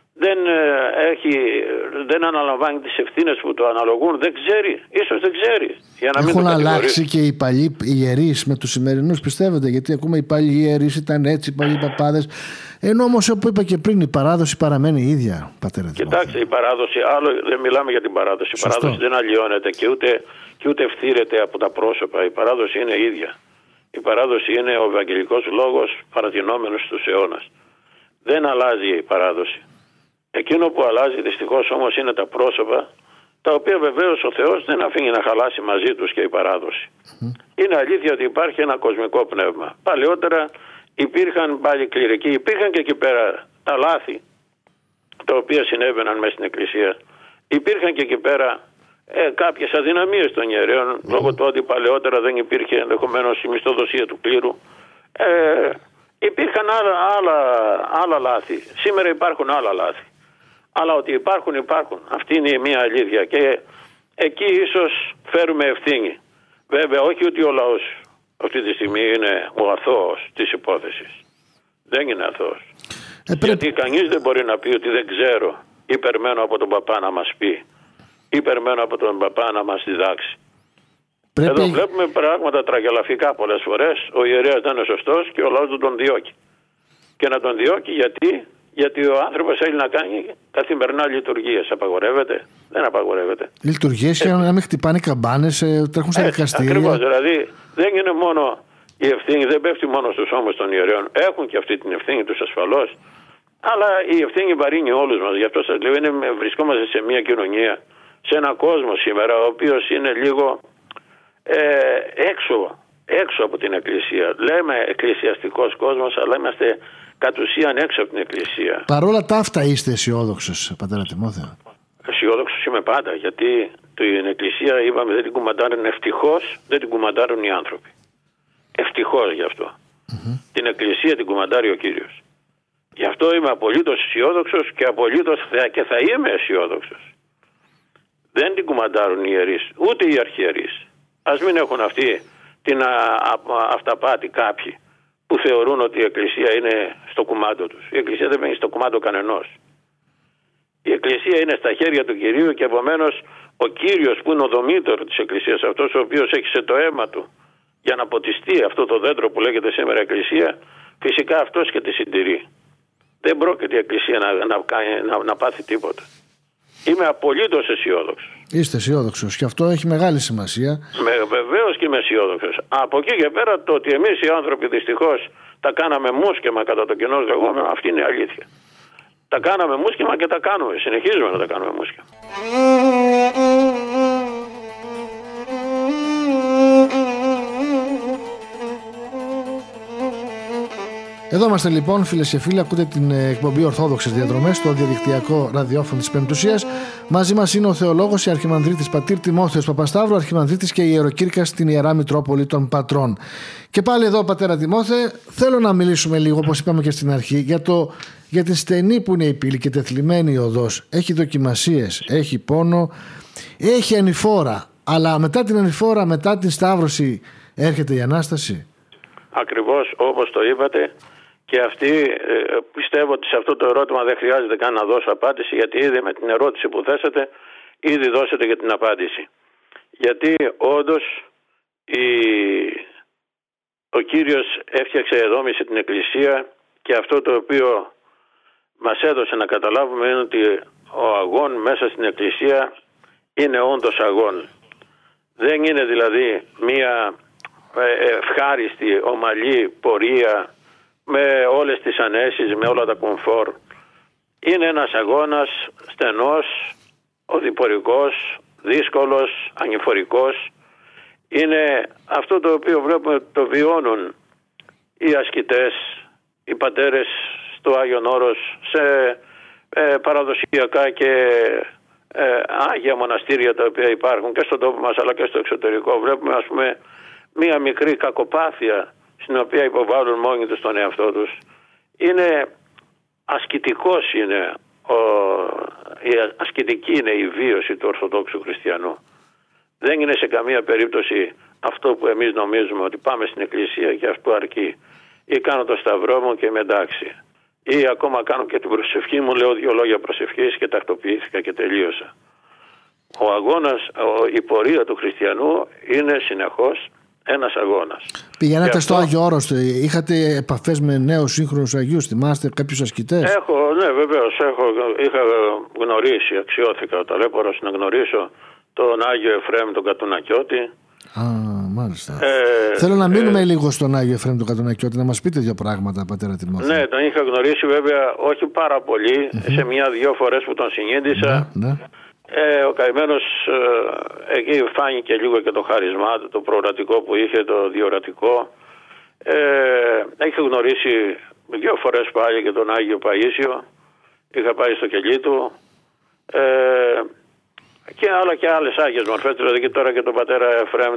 δεν αναλαμβάνει τις ευθύνες που το αναλογούν, δεν ξέρει, ίσως δεν ξέρει. Για να έχουν αλλάξει και οι παλιοί ιερείς με τους σημερινούς, πιστεύετε? Γιατί ακούμε οι παλιοί ιερείς ήταν έτσι, οι παλιοί παπάδες. Ενώ όμως, όπως είπα και πριν, η παράδοση παραμένει η ίδια, πατέρα. Κοιτάξτε, η παράδοση, άλλο δεν μιλάμε για την παράδοση. Η παράδοση δεν αλλοιώνεται και ούτε ευθύρεται από τα πρόσωπα. Η παράδοση είναι ίδια. Η παράδοση είναι ο Ευαγγελικός Λόγος παρατηνόμενος στους αιώνας. Δεν αλλάζει η παράδοση. Εκείνο που αλλάζει δυστυχώς όμως είναι τα πρόσωπα, τα οποία βεβαίως ο Θεός δεν αφήνει να χαλάσει μαζί τους και η παράδοση. Είναι αλήθεια ότι υπάρχει ένα κοσμικό πνεύμα. Παλαιότερα υπήρχαν πάλι κληρικοί, υπήρχαν και εκεί πέρα τα λάθη τα οποία συνέβαιναν μέσα στην Εκκλησία. Υπήρχαν και εκεί πέρα κάποιες αδυναμίες των ιερέων, λόγω του ότι παλαιότερα δεν υπήρχε ενδεχομένως η μισθοδοσία του κλήρου. Υπήρχαν άλλα λάθη. Σήμερα υπάρχουν άλλα λάθη. Αλλά ότι υπάρχουν. Αυτή είναι μια αλήθεια. Και εκεί ίσως φέρουμε ευθύνη. Βέβαια, όχι ότι ο λαός αυτή τη στιγμή είναι ο αθώος της υπόθεσης. Δεν είναι αθώος. Γιατί κανείς δεν μπορεί να πει ότι δεν ξέρω, ή περιμένω από τον παπά να μας πει, ή περιμένω από τον παπά να μας διδάξει. Εδώ βλέπουμε πράγματα τραγελαφικά πολλές φορές. Ο ιερέας δεν είναι σωστός και ο λαός του τον διώκει. Και να τον διώκει Γιατί ο άνθρωπος θέλει να κάνει καθημερινά λειτουργίες. Απαγορεύεται? Δεν απαγορεύεται. Λειτουργίες για να μην χτυπάνε καμπάνες, τρέχουν στα δικαστήρια. Ακριβώς. Δηλαδή δεν είναι μόνο η ευθύνη, δεν πέφτει μόνο στους ώμους των ιερέων. Έχουν και αυτή την ευθύνη τους ασφαλώς. Αλλά η ευθύνη βαρύνει όλους μας. Γι' αυτό σας λέω, βρισκόμαστε σε μια κοινωνία, σε έναν κόσμο σήμερα, ο οποίος είναι λίγο έξω από την Εκκλησία. Λέμε εκκλησιαστικός κόσμος, αλλά είμαστε κατ' ουσίαν έξω από την Εκκλησία. Παρόλα τα αυτά είστε αισιόδοξος, πατέρα Τιμόθεο? Αισιόδοξος είμαι πάντα, γιατί την Εκκλησία, είπαμε, δεν την κουμαντάρουν, ευτυχώς δεν την κουμαντάρουν οι άνθρωποι. Ευτυχώς γι' αυτό. Την Εκκλησία την κουμαντάρει ο Κύριος. Γι' αυτό είμαι απολύτως αισιόδοξος και θα είμαι αισιόδοξος. Δεν την κουμαντάρουν οι ιερείς, ούτε οι αρχιερείς. Ας μην έχουν αυτή την αυταπάτη κάποιοι που θεωρούν ότι η Εκκλησία είναι στο κουμάντο τους. Η Εκκλησία δεν είναι στο κουμάντο κανενός. Η Εκκλησία είναι στα χέρια του Κυρίου και επομένως ο Κύριος που είναι ο δομήτωρ της Εκκλησίας, αυτός ο οποίος έχει το αίμα του για να ποτιστεί αυτό το δέντρο που λέγεται σήμερα Εκκλησία, φυσικά αυτός και τη συντηρεί. Δεν πρόκειται η Εκκλησία να πάθει τίποτα. Είμαι απολύτως αισιόδοξος. Είστε αισιόδοξος και αυτό έχει μεγάλη σημασία. Βεβαίως και είμαι αισιόδοξος. Από εκεί και πέρα το ότι εμείς οι άνθρωποι δυστυχώς τα κάναμε μουσκεμα κατά το κοινό λεγόμενο, αυτή είναι η αλήθεια. Τα κάναμε μουσκεμα και τα κάνουμε. Συνεχίζουμε να τα κάνουμε μουσκεμα. Εδώ είμαστε λοιπόν, φίλες και φίλοι, ακούτε την εκπομπή Ορθόδοξες Διαδρομές στο διαδικτυακό ραδιόφωνο της Πεμπτουσίας. Μαζί μας είναι ο θεολόγος, η Αρχιμανδρίτης πατήρ Τιμόθεος Παπασταύρου, Αρχιμανδρίτης και ιεροκήρυκας στην Ιερά Μητρόπολη των Πατρών. Και πάλι εδώ, πατέρα Τιμόθε, θέλω να μιλήσουμε λίγο, όπως είπαμε και στην αρχή, για την στενή που είναι η πύλη και τεθλιμμένη οδός. Έχει δοκιμασίες, έχει πόνο, έχει ανηφόρα, αλλά μετά την ανηφόρα, μετά την σταύρωση έρχεται η Ανάσταση. Ακριβώς όπως το είπατε. Και πιστεύω ότι σε αυτό το ερώτημα δεν χρειάζεται καν να δώσω απάντηση, γιατί ήδη με την ερώτηση που θέσατε ήδη δώσετε και την απάντηση. Γιατί όντως ο Κύριος έφτιαξε, δόμησε την Εκκλησία, και αυτό το οποίο μας έδωσε να καταλάβουμε είναι ότι ο αγών μέσα στην Εκκλησία είναι όντως αγών. Δεν είναι δηλαδή μία ευχάριστη, ομαλή πορεία με όλες τις ανέσεις, με όλα τα κομφόρ. Είναι ένας αγώνας στενός, οδηπορικός, δύσκολος, ανηφορικός. Είναι αυτό το οποίο βλέπουμε, το βιώνουν οι ασκητές, οι πατέρες στο Άγιον Όρος, σε παραδοσιακά και άγια μοναστήρια τα οποία υπάρχουν και στον τόπο μας αλλά και στο εξωτερικό. Βλέπουμε, ας πούμε, μία μικρή κακοπάθεια στην οποία υποβάλλουν μόνοι τους τον εαυτό τους. Είναι ασκητικός, ασκητική είναι η βίωση του Ορθοδόξου Χριστιανού. Δεν είναι σε καμία περίπτωση αυτό που εμείς νομίζουμε, ότι πάμε στην Εκκλησία και αυτό αρκεί, ή κάνω το σταυρό μου και είμαι εντάξει, ή ακόμα κάνω και την προσευχή μου, λέω 2 λόγια προσευχής και τακτοποιήθηκα και τελείωσα. Ο αγώνας, η πορεία του χριστιανού είναι συνεχώς ένας αγώνας. Πηγαίνατε στο Άγιο Όρος, είχατε επαφές με νέους σύγχρονους Αγίους, θυμάστε κάποιους ασκητές? Ναι, βεβαίως. Είχα γνωρίσει, αξιώθηκα ο ταλέπορος να γνωρίσω τον Άγιο Εφραίμ τον Κατουνακιώτη. Μάλιστα. Θέλω να μείνουμε λίγο στον Άγιο Εφραίμ τον Κατουνακιώτη, να μας πείτε 2 πράγματα, πατέρα Τιμόθεο. Ναι, τον είχα γνωρίσει βέβαια όχι πάρα πολύ, σε 1-2 φορές που τον συνείδησα. Ναι. Ο καημένος εκεί φάνηκε λίγο και το χάρισμά του, το προορατικό που είχε, το διορατικό. Έχει γνωρίσει 2 φορές πάλι και τον Άγιο Παΐσιο. Είχα πάει στο κελί του. Και άλλες άγιες μορφές, δηλαδή και τώρα και τον πατέρα Εφραίμ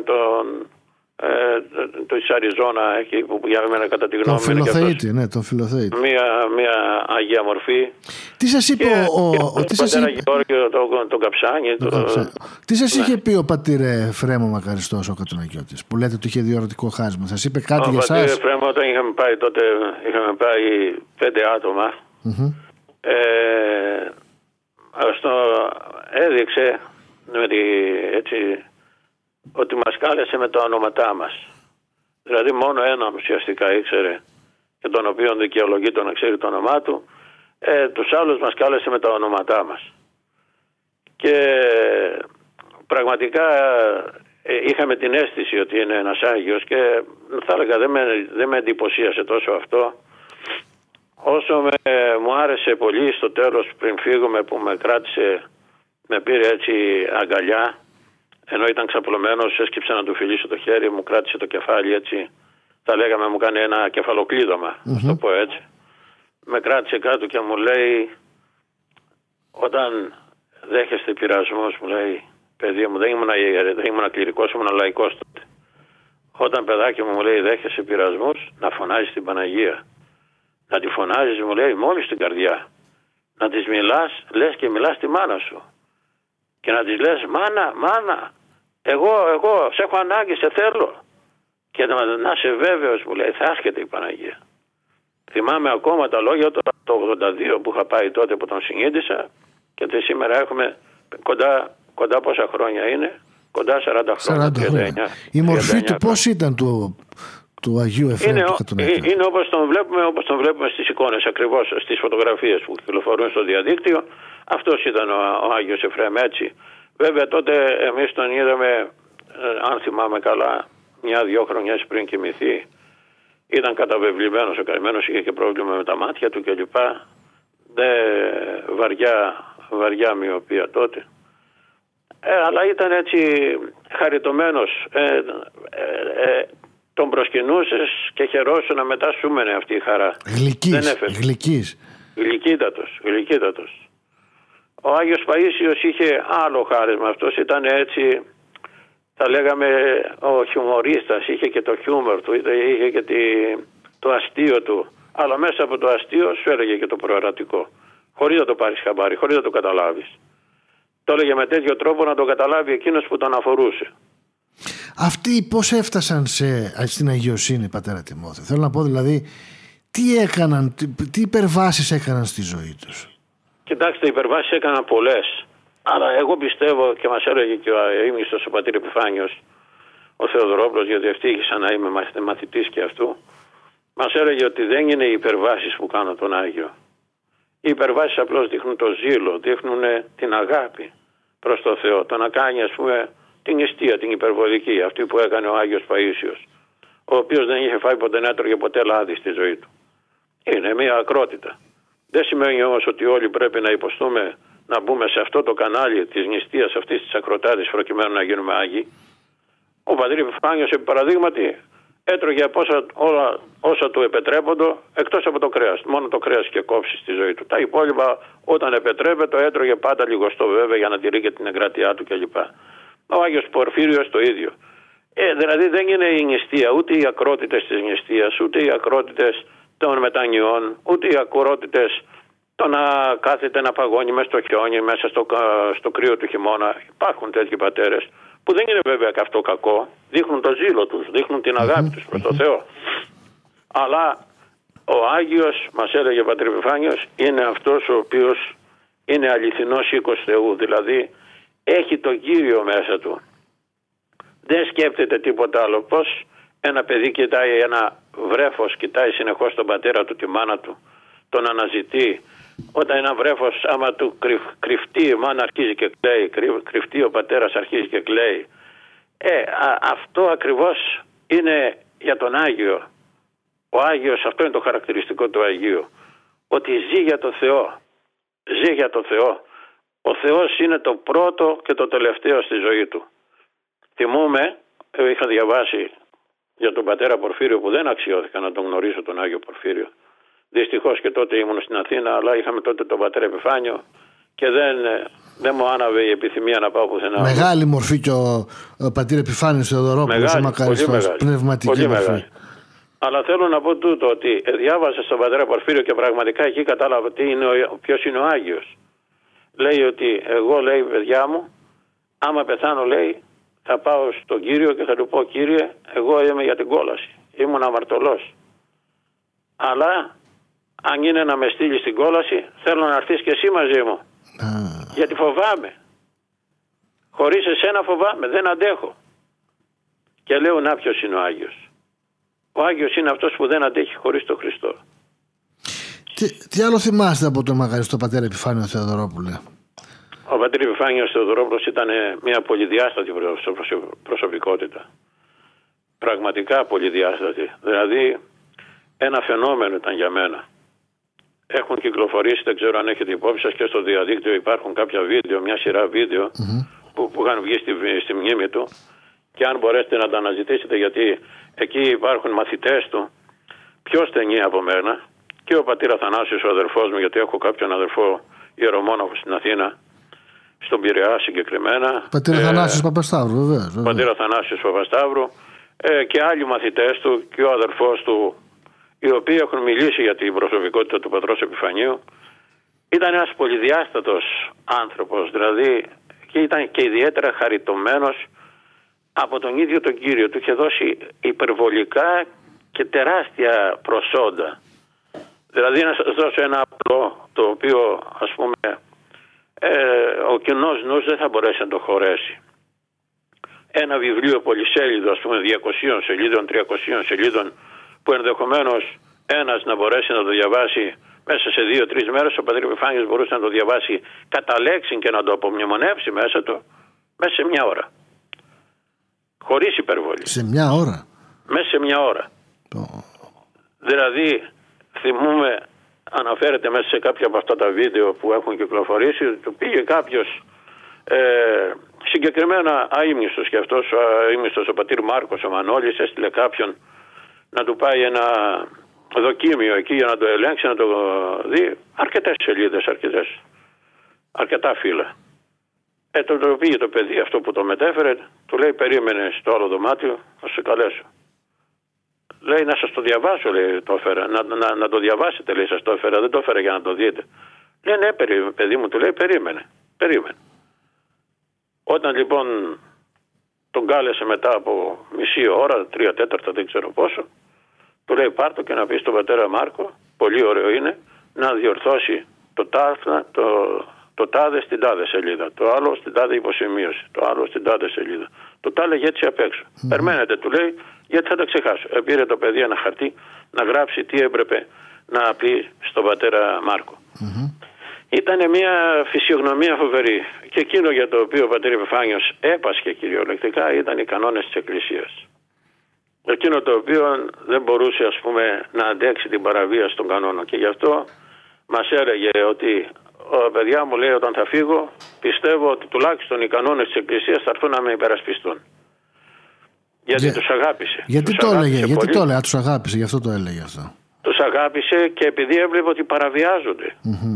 της Αριζόνα, εκεί που για μένα κατά τη γνώμη μου είναι τον Φιλοθέητη. Μια αγία μορφή. Τι σας είπε τον πατέρα Γεώργιο τον Καψάνη. Τι σας είχε πει ο πατήρ Εφραίμ ο Μακαριστός ο Κατουνακιώτης, που λέτε ότι είχε διορατικό χάρισμα? Σας είπε κάτι για εσάς? Ο πατήρ Εφραίμ, όταν είχαμε πάει τότε, είχαμε πάει 5 άτομα. Έδειξε ότι μας κάλεσε με τα ονόματά μας. Δηλαδή μόνο έναν ουσιαστικά ήξερε, και τον οποίον δικαιολογεί το να ξέρει το όνομά του. τους άλλους μας κάλεσε με τα ονόματά μας. Και πραγματικά είχαμε την αίσθηση ότι είναι ένας Άγιος και θα έλεγα δεν με εντυπωσίασε τόσο αυτό όσο μου άρεσε πολύ στο τέλος πριν φύγουμε που με κράτησε, με πήρε έτσι αγκαλιά, ενώ ήταν ξαπλωμένος, έσκυψα να του φιλήσω το χέρι, μου κράτησε το κεφάλι έτσι, θα λέγαμε μου κάνει ένα κεφαλοκλείδωμα, το πω έτσι. Με κράτησε κάτω και μου λέει, όταν δέχεστε πειρασμούς, μου λέει, παιδί μου, δεν ήμουν κληρικός, ήμουν λαϊκός τότε. Όταν παιδάκι μου λέει δέχεσαι πειρασμούς, να φωνάζεις την Παναγία. Να τη φωνάζεις, μου λέει, μόλις στην καρδιά. Να της μιλάς, λες και μιλάς στη μάνα σου. Και να της λες, μάνα, εγώ, σε έχω ανάγκη, σε θέλω. Και να είσαι βέβαιος, μου λέει, θα έρχεται η Παναγία. Θυμάμαι ακόμα τα λόγια του το 82 που είχα πάει τότε που τον συνείδησα και σήμερα έχουμε κοντά πόσα χρόνια είναι, κοντά 40 χρόνια. 40 χρόνια. Η μορφή του πώς ήταν του Αγίου Εφραίμ? Είναι όπως τον βλέπουμε στις εικόνες, ακριβώς στις φωτογραφίες που κυκλοφορούν στο διαδίκτυο. Αυτός ήταν ο Άγιος Εφραίμ, έτσι. Βέβαια τότε εμείς τον είδαμε, αν θυμάμαι καλά, 1-2 χρονιές πριν κοιμηθεί. Ήταν καταβεβλημένος ο καημένος, είχε και πρόβλημα με τα μάτια του κλπ. Βαριά μοιοπία τότε. Αλλά ήταν έτσι χαριτωμένος. Τον προσκυνούσες και χαιρόσουνα, μετά σούμενε αυτή η χαρά. Γλυκύτατος. Ο Άγιος Παΐσιος είχε άλλο χάρισμα. Αυτός ήταν έτσι, θα λέγαμε, ο χιουμορίστας. Είχε και το χιούμορ του, είχε και το αστείο του. Αλλά μέσα από το αστείο σου έλεγε και το προορατικό. Χωρίς να το πάρεις χαμπάρι, χωρίς να το καταλάβεις. Το έλεγε με τέτοιο τρόπο να το καταλάβει εκείνος που τον αφορούσε. Αυτοί πώς έφτασαν στην αγιοσύνη, πατέρα Τιμόθεο? Θέλω να πω δηλαδή, τι έκαναν, τι υπερβάσεις έκαναν στη ζωή τους? Κοιτάξτε, οι υπερβάσεις έκαναν πολλές. Αλλά εγώ πιστεύω, και μας έλεγε και ο ήμιστος ο πατήρ Επιφάνιος, ο Θεοδωρόπουλος, γιατί ευτύχησα να είμαι μαθητής και αυτού, μας έλεγε ότι δεν είναι οι υπερβάσεις που κάνουν τον Άγιο. Οι υπερβάσεις απλώς δείχνουν το ζήλο, δείχνουν την αγάπη προς το Θεό. Το να κάνει, ας πούμε, την νηστεία, την υπερβολική, αυτή που έκανε ο Άγιος Παΐσιος, ο οποίος δεν είχε φάει ποτέ, δεν έτρωγε ποτέ λάδι στη ζωή του. Είναι μια ακρότητα. Δεν σημαίνει όμως ότι όλοι πρέπει να υποστούμε να μπούμε σε αυτό το κανάλι της νηστείας αυτής της ακροτάτης προκειμένου να γίνουμε Άγιοι. Ο πατήρ Επιφάνιος, επί παραδείγματι, έτρωγε από όσα του επετρέποντο, εκτός από το κρέας. Μόνο το κρέας και κόψει στη ζωή του. Τα υπόλοιπα, όταν επετρέπεται, έτρωγε πάντα λιγοστό βέβαια για να τηρεί και την εγκράτειά του κλπ. Ο Άγιος Πορφύριος το ίδιο. Δηλαδή δεν είναι η νηστεία, ούτε οι ακρότητες της νηστείας, ούτε οι ακρότητες των μετανιών, ούτε οι ακρότητες το να κάθεται να παγώνει μέσα στο χιόνι, μέσα στο κρύο του χειμώνα. Υπάρχουν τέτοιοι πατέρες που δεν είναι βέβαια και αυτό κακό, δείχνουν το ζήλο τους, δείχνουν την αγάπη τους προς τον Θεό. Αλλά ο Άγιος, μας έλεγε ο πατήρ Επιφάνιος, είναι αυτός ο οποίος είναι αληθινός οίκος Θεού, δηλαδή έχει τον Κύριο μέσα του. Δεν σκέπτεται τίποτα άλλο. Πώς ένα παιδί κοιτάει, ένα βρέφος κοιτάει συνεχώς τον πατέρα του, τη μάνα του, τον αναζητεί. Όταν ένα βρέφος, άμα του κρυφτεί η μάνα, αρχίζει και κλαίει, κρυφτεί ο πατέρας, αρχίζει και κλαίει. Αυτό ακριβώς είναι για τον Άγιο. Ο Άγιος, αυτό είναι το χαρακτηριστικό του Αγίου, ότι ζει για το Θεό. Ζει για το Θεό. Ο Θεός είναι το πρώτο και το τελευταίο στη ζωή του. Θυμούμαι, είχα διαβάσει για τον πατέρα Πορφύριο, που δεν αξιώθηκα να τον γνωρίσω τον Άγιο Πορφύριο. Δυστυχώς και τότε ήμουν στην Αθήνα, αλλά είχαμε τότε τον πατέρα Επιφάνιο και δεν μου άναβε η επιθυμία να πάω πουθενά. Μεγάλη μορφή και ο πατήρ Επιφάνιος Θεοδωρόπουλος, ο μακαριστός, πνευματική μορφή. Μεγάλη. Αλλά θέλω να πω τούτο, ότι διάβασα στον πατέρα Πορφύριο και πραγματικά εκεί κατάλαβα ποιος είναι ο Άγιος. Λέει ότι εγώ, λέει, παιδιά μου, άμα πεθάνω, λέει, θα πάω στον Κύριο και θα του πω, Κύριε, εγώ είμαι για την κόλαση. Ήμουν αμαρτωλός. Αλλά αν είναι να με στείλει στην κόλαση, θέλω να έρθεις και εσύ μαζί μου. Γιατί φοβάμαι. Χωρίς εσένα φοβάμαι, δεν αντέχω. Και λέω, να, ποιος είναι ο Άγιος? Ο Άγιος είναι αυτός που δεν αντέχει χωρίς τον Χριστό. Τι άλλο θυμάστε από τον μαγαριστό πατέρα Επιφάνιο Θεοδωρόπουλε? Ο πατήρ Επιφάνιος Θεοδωρόπουλος ήταν μια πολυδιάστατη προσωπικότητα. Πραγματικά πολυδιάστατη. Δηλαδή ένα φαινόμενο ήταν για μένα. Έχουν κυκλοφορήσει, δεν ξέρω αν έχετε υπόψη σας, και στο διαδίκτυο υπάρχουν κάποια βίντεο, μια σειρά βίντεο που είχαν βγει στη μνήμη του, και αν μπορέσετε να τα αναζητήσετε, γιατί εκεί υπάρχουν μαθητές του πιο στενοί από μένα, και ο πατήρ Αθανάσιος, ο αδερφός μου, γιατί έχω κάποιον αδερφό ιερομόναχο στην Αθήνα, στον Πειραιά συγκεκριμένα. Πατήρ Αθανάσιος Παπασταύρου, βέβαια. Πατήρ Αθανάσιος Παπασταύρου, και άλλοι μαθητές του και ο αδερφός του, οι οποίοι έχουν μιλήσει για την προσωπικότητα του πατρός Επιφανίου. Ήταν ένας πολυδιάστατος άνθρωπος, δηλαδή, και ήταν και ιδιαίτερα χαριτωμένος από τον ίδιο τον Κύριο. Του είχε δώσει υπερβολικά και τεράστια προσόντα. Δηλαδή, να σας δώσω ένα απλό, το οποίο, ας πούμε, ο κοινός νους δεν θα μπορέσει να το χωρέσει. Ένα βιβλίο πολυσέλιδο, ας πούμε 200 σελίδων, 300 σελίδων, που ενδεχομένως ένας να μπορέσει να το διαβάσει μέσα σε 2-3 μέρες, ο πατήρ Επιφάνιος μπορούσε να το διαβάσει κατά λέξη και να το απομνημονεύσει μέσα του μέσα σε μια ώρα. Χωρίς υπερβολή. Σε μια ώρα? Μέσα σε μια ώρα. Δηλαδή, θυμούμε, αναφέρεται μέσα σε κάποια από αυτά τα βίντεο που έχουν κυκλοφορήσει, του πήγε κάποιος συγκεκριμένα αείμνηστος, και αυτός ο αείμνηστος, ο πατήρ Μάρκος ο Μανώλης, έστειλε κάποιον να του πάει ένα δοκίμιο εκεί για να το ελέγξει, να το δει. Αρκετές σελίδες, αρκετά φύλλα. Το πήγε το παιδί αυτό που το μετέφερε, του λέει, περίμενε στο άλλο δωμάτιο, θα σε καλέσω. Λέει, να σας το διαβάσω, λέει, το έφερα. Να το διαβάσετε, λέει, σας το έφερα, δεν το έφερα για να το δείτε. Λέει, ναι, παιδί μου, του λέει, περίμενε. Όταν λοιπόν τον κάλεσε μετά από μισή ώρα, 3/4, δεν ξέρω πόσο, του λέει, πάρ' και να πει στον πατέρα Μάρκο, πολύ ωραίο είναι, να διορθώσει το τάδε στην τάδε σελίδα, το άλλο στην τάδε υποσημείωση, το άλλο στην τάδε σελίδα. Το τα έλεγε έτσι απ' έξω. Περιμένετε, του λέει, γιατί θα τα ξεχάσω. Πήρε το παιδί ένα χαρτί να γράψει τι έπρεπε να πει στον πατέρα Μάρκο. Ήταν μια φυσιογνωμία φοβερή. Και εκείνο για το οποίο ο πατήρ Επιφάνιος έπασχε κυριολεκτικά ήταν οι κανόνες της Εκκλησίας. Εκείνο το οποίο δεν μπορούσε, ας πούμε, να αντέξει την παραβίαση των κανόνων. Και γι' αυτό μας έλεγε ότι, παιδιά μου, λέει, όταν θα φύγω, πιστεύω ότι τουλάχιστον οι κανόνες της Εκκλησίας θα έρθουν να με υπερασπιστούν. Γιατί τους αγάπησε. Γιατί το έλεγε, τους αγάπησε, γι' αυτό το έλεγε αυτό. Τους αγάπησε και επειδή έβλεπε ότι παραβιάζονται.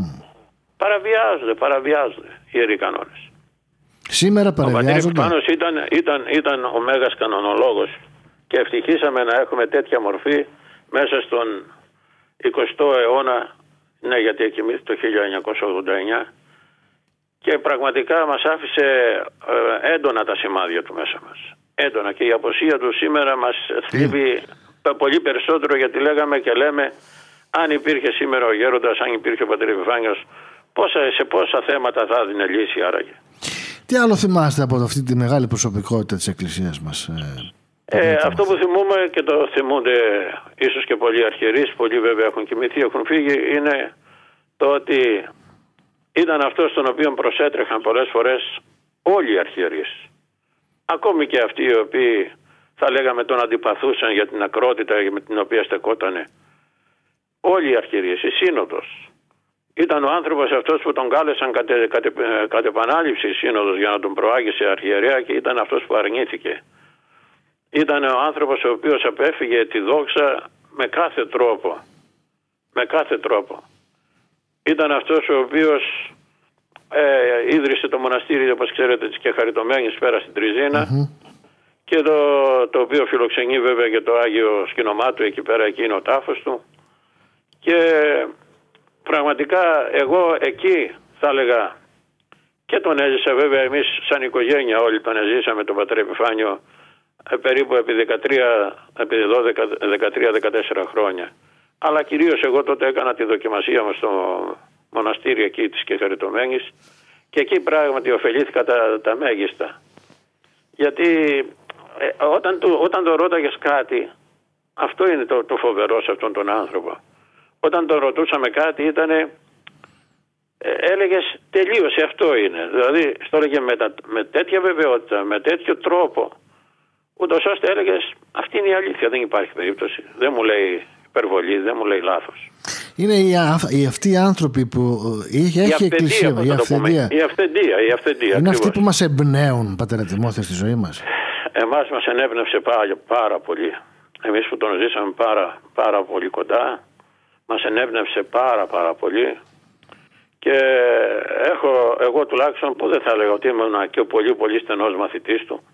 Παραβιάζονται οι ιεροί κανόνες. Σήμερα παραβιάζονται. Ο πατήρ Επιφάνιος ήταν ο μέγας κανονολόγος και ευτυχήσαμε να έχουμε τέτοια μορφή μέσα στον 20ο αιώνα, ναι, γιατί εκοιμήθη το 1989, και πραγματικά μας άφησε έντονα τα σημάδια του μέσα μας. Έντονα, και η αποσία του σήμερα μας θλίβει πολύ περισσότερο, γιατί λέγαμε και λέμε, αν υπήρχε σήμερα ο γέροντας, αν υπήρχε ο πατήρ Επιφάνιος, σε πόσα θέματα θα έδινε λύση άραγε. Τι άλλο θυμάστε από αυτή τη μεγάλη προσωπικότητα της Εκκλησίας μας? Αυτό που θυμούμε, και το θυμούνται ίσως και πολλοί αρχιερείς, πολλοί βέβαια έχουν κοιμηθεί, έχουν φύγει, είναι το ότι ήταν αυτός τον οποίο προσέτρεχαν πολλές φορές όλοι οι αρχιερείς. Ακόμη και αυτοί οι οποίοι θα λέγαμε τον αντιπαθούσαν για την ακρότητα με την οποία στεκότανε. Όλοι οι αρχιερείς, η Σύνοδος. Ήταν ο άνθρωπος αυτός που τον κάλεσαν κατ' επανάληψη η Σύνοδος για να τον προάγει σε αρχιερέα, και ήταν αυτός που αρνήθηκε. Ήταν ο άνθρωπος ο οποίος απέφυγε τη δόξα με κάθε τρόπο. Με κάθε τρόπο. Ήταν αυτός ο οποίος ίδρυσε το μοναστήρι, όπως ξέρετε, της Κεχαριτωμένης πέρα στην Τριζίνα, και το οποίο φιλοξενεί βέβαια και το Άγιο Σκηνομά του, εκεί πέρα, εκεί είναι ο τάφος του. Και πραγματικά εγώ εκεί θα έλεγα, και τον έζησα βέβαια, εμείς σαν οικογένεια όλοι τον έζησαμε τον πατέρα Επιφάνιο περίπου επί 13-14 χρόνια. Αλλά κυρίως εγώ τότε έκανα τη δοκιμασία μου στο μοναστήρι εκεί της Κεχαριτωμένης, και εκεί πράγματι ωφελήθηκα τα μέγιστα. Γιατί όταν το ρώταγες κάτι, αυτό είναι το φοβερό σε αυτόν τον άνθρωπο. όταν τον ρωτούσαμε κάτι έλεγες τελείωσε, αυτό είναι. Δηλαδή στο έλεγε με τέτοια βεβαιότητα, με τέτοιο τρόπο, ούτως ώστε έλεγες αυτή είναι η αλήθεια, δεν υπάρχει περίπτωση. Δεν μου λέει υπερβολή, δεν μου λέει λάθος. Είναι αυτοί οι άνθρωποι που έχει εκκλησία, η αυθεντία. Είναι αυτοί που μας εμπνέουν, πατέρα Τιμόθεε, στη ζωή μας. Εμάς μας ενέπνευσε πάρα πολύ. Εμείς που τον ζήσαμε πάρα πολύ κοντά, μας ενέπνευσε πάρα πολύ. Και εγώ τουλάχιστον, που δεν θα έλεγα ότι ήμουν και ο πολύ στενός μαθητής του,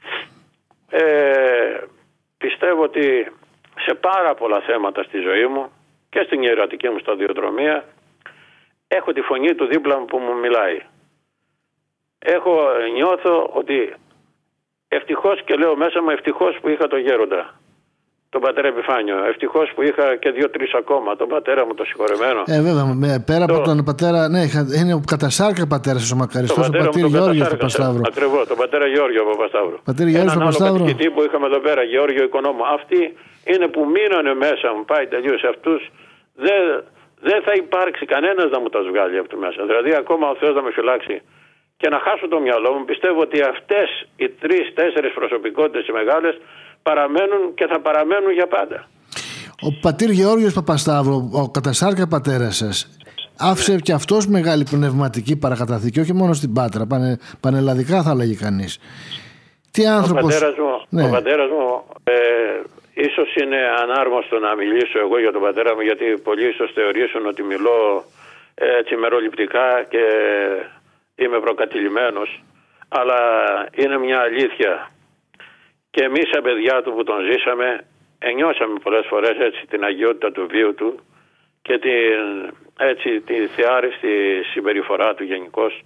πιστεύω ότι σε πάρα πολλά θέματα στη ζωή μου και στην ιερατική μου σταδιοδρομία έχω τη φωνή του δίπλα μου που μου μιλάει. Νιώθω ότι ευτυχώς, και λέω μέσα μου ευτυχώς που είχα τον γέροντα, τον πατέρα Επιφάνιο, ευτυχώς που είχα και 2-3 ακόμα, τον πατέρα μου, τον συγχωρεμένο. Βέβαια, πέρα από τον πατέρα, ναι, είναι ο κατασάρκα πατέρας σας ο μακαριστός, ο πατήρ Γεώργιος Παπασταύρου. Ακριβώς, τον πατέρα Γεώργιο Παπασταύρου. Πατήρ Γεώργιος Παπασταύρου. Έναν άλλο κατοικητή που είχαμε εδώ πέρα, Γεώργιο Οικονόμου. Αυτοί είναι που μείνανε μέσα μου, πάει τελείως. Αυτούς δεν θα υπάρξει κανένας να μου τα βγάλει από μέσα. Δηλαδή, ακόμα ο Θεός να με φυλάξει και να χάσω το μυαλό μου, πιστεύω ότι αυτές οι 3-4 προσωπικότητες οι μεγάλες παραμένουν και θα παραμένουν για πάντα. Ο πατήρ Γεώργιος Παπασταύρου, ο κατασάρκα πατέρας σας, άφησε και αυτός μεγάλη πνευματική παρακαταθήκη, όχι μόνο στην Πάτρα, πανελλαδικά θα λέγει κανείς. Τι άνθρωπος... Ο πατέρας μου ίσως είναι ανάρμοστο να μιλήσω εγώ για τον πατέρα μου, γιατί πολλοί ίσως θεωρήσουν ότι μιλώ έτσι μεροληπτικά και είμαι προκατηλημένος, αλλά είναι μια αλήθεια. Και εμείς σαν παιδιά του που τον ζήσαμε, νιώσαμε πολλές φορές έτσι την αγιότητα του βίου του και τη θεάριστη συμπεριφορά του γενικώς.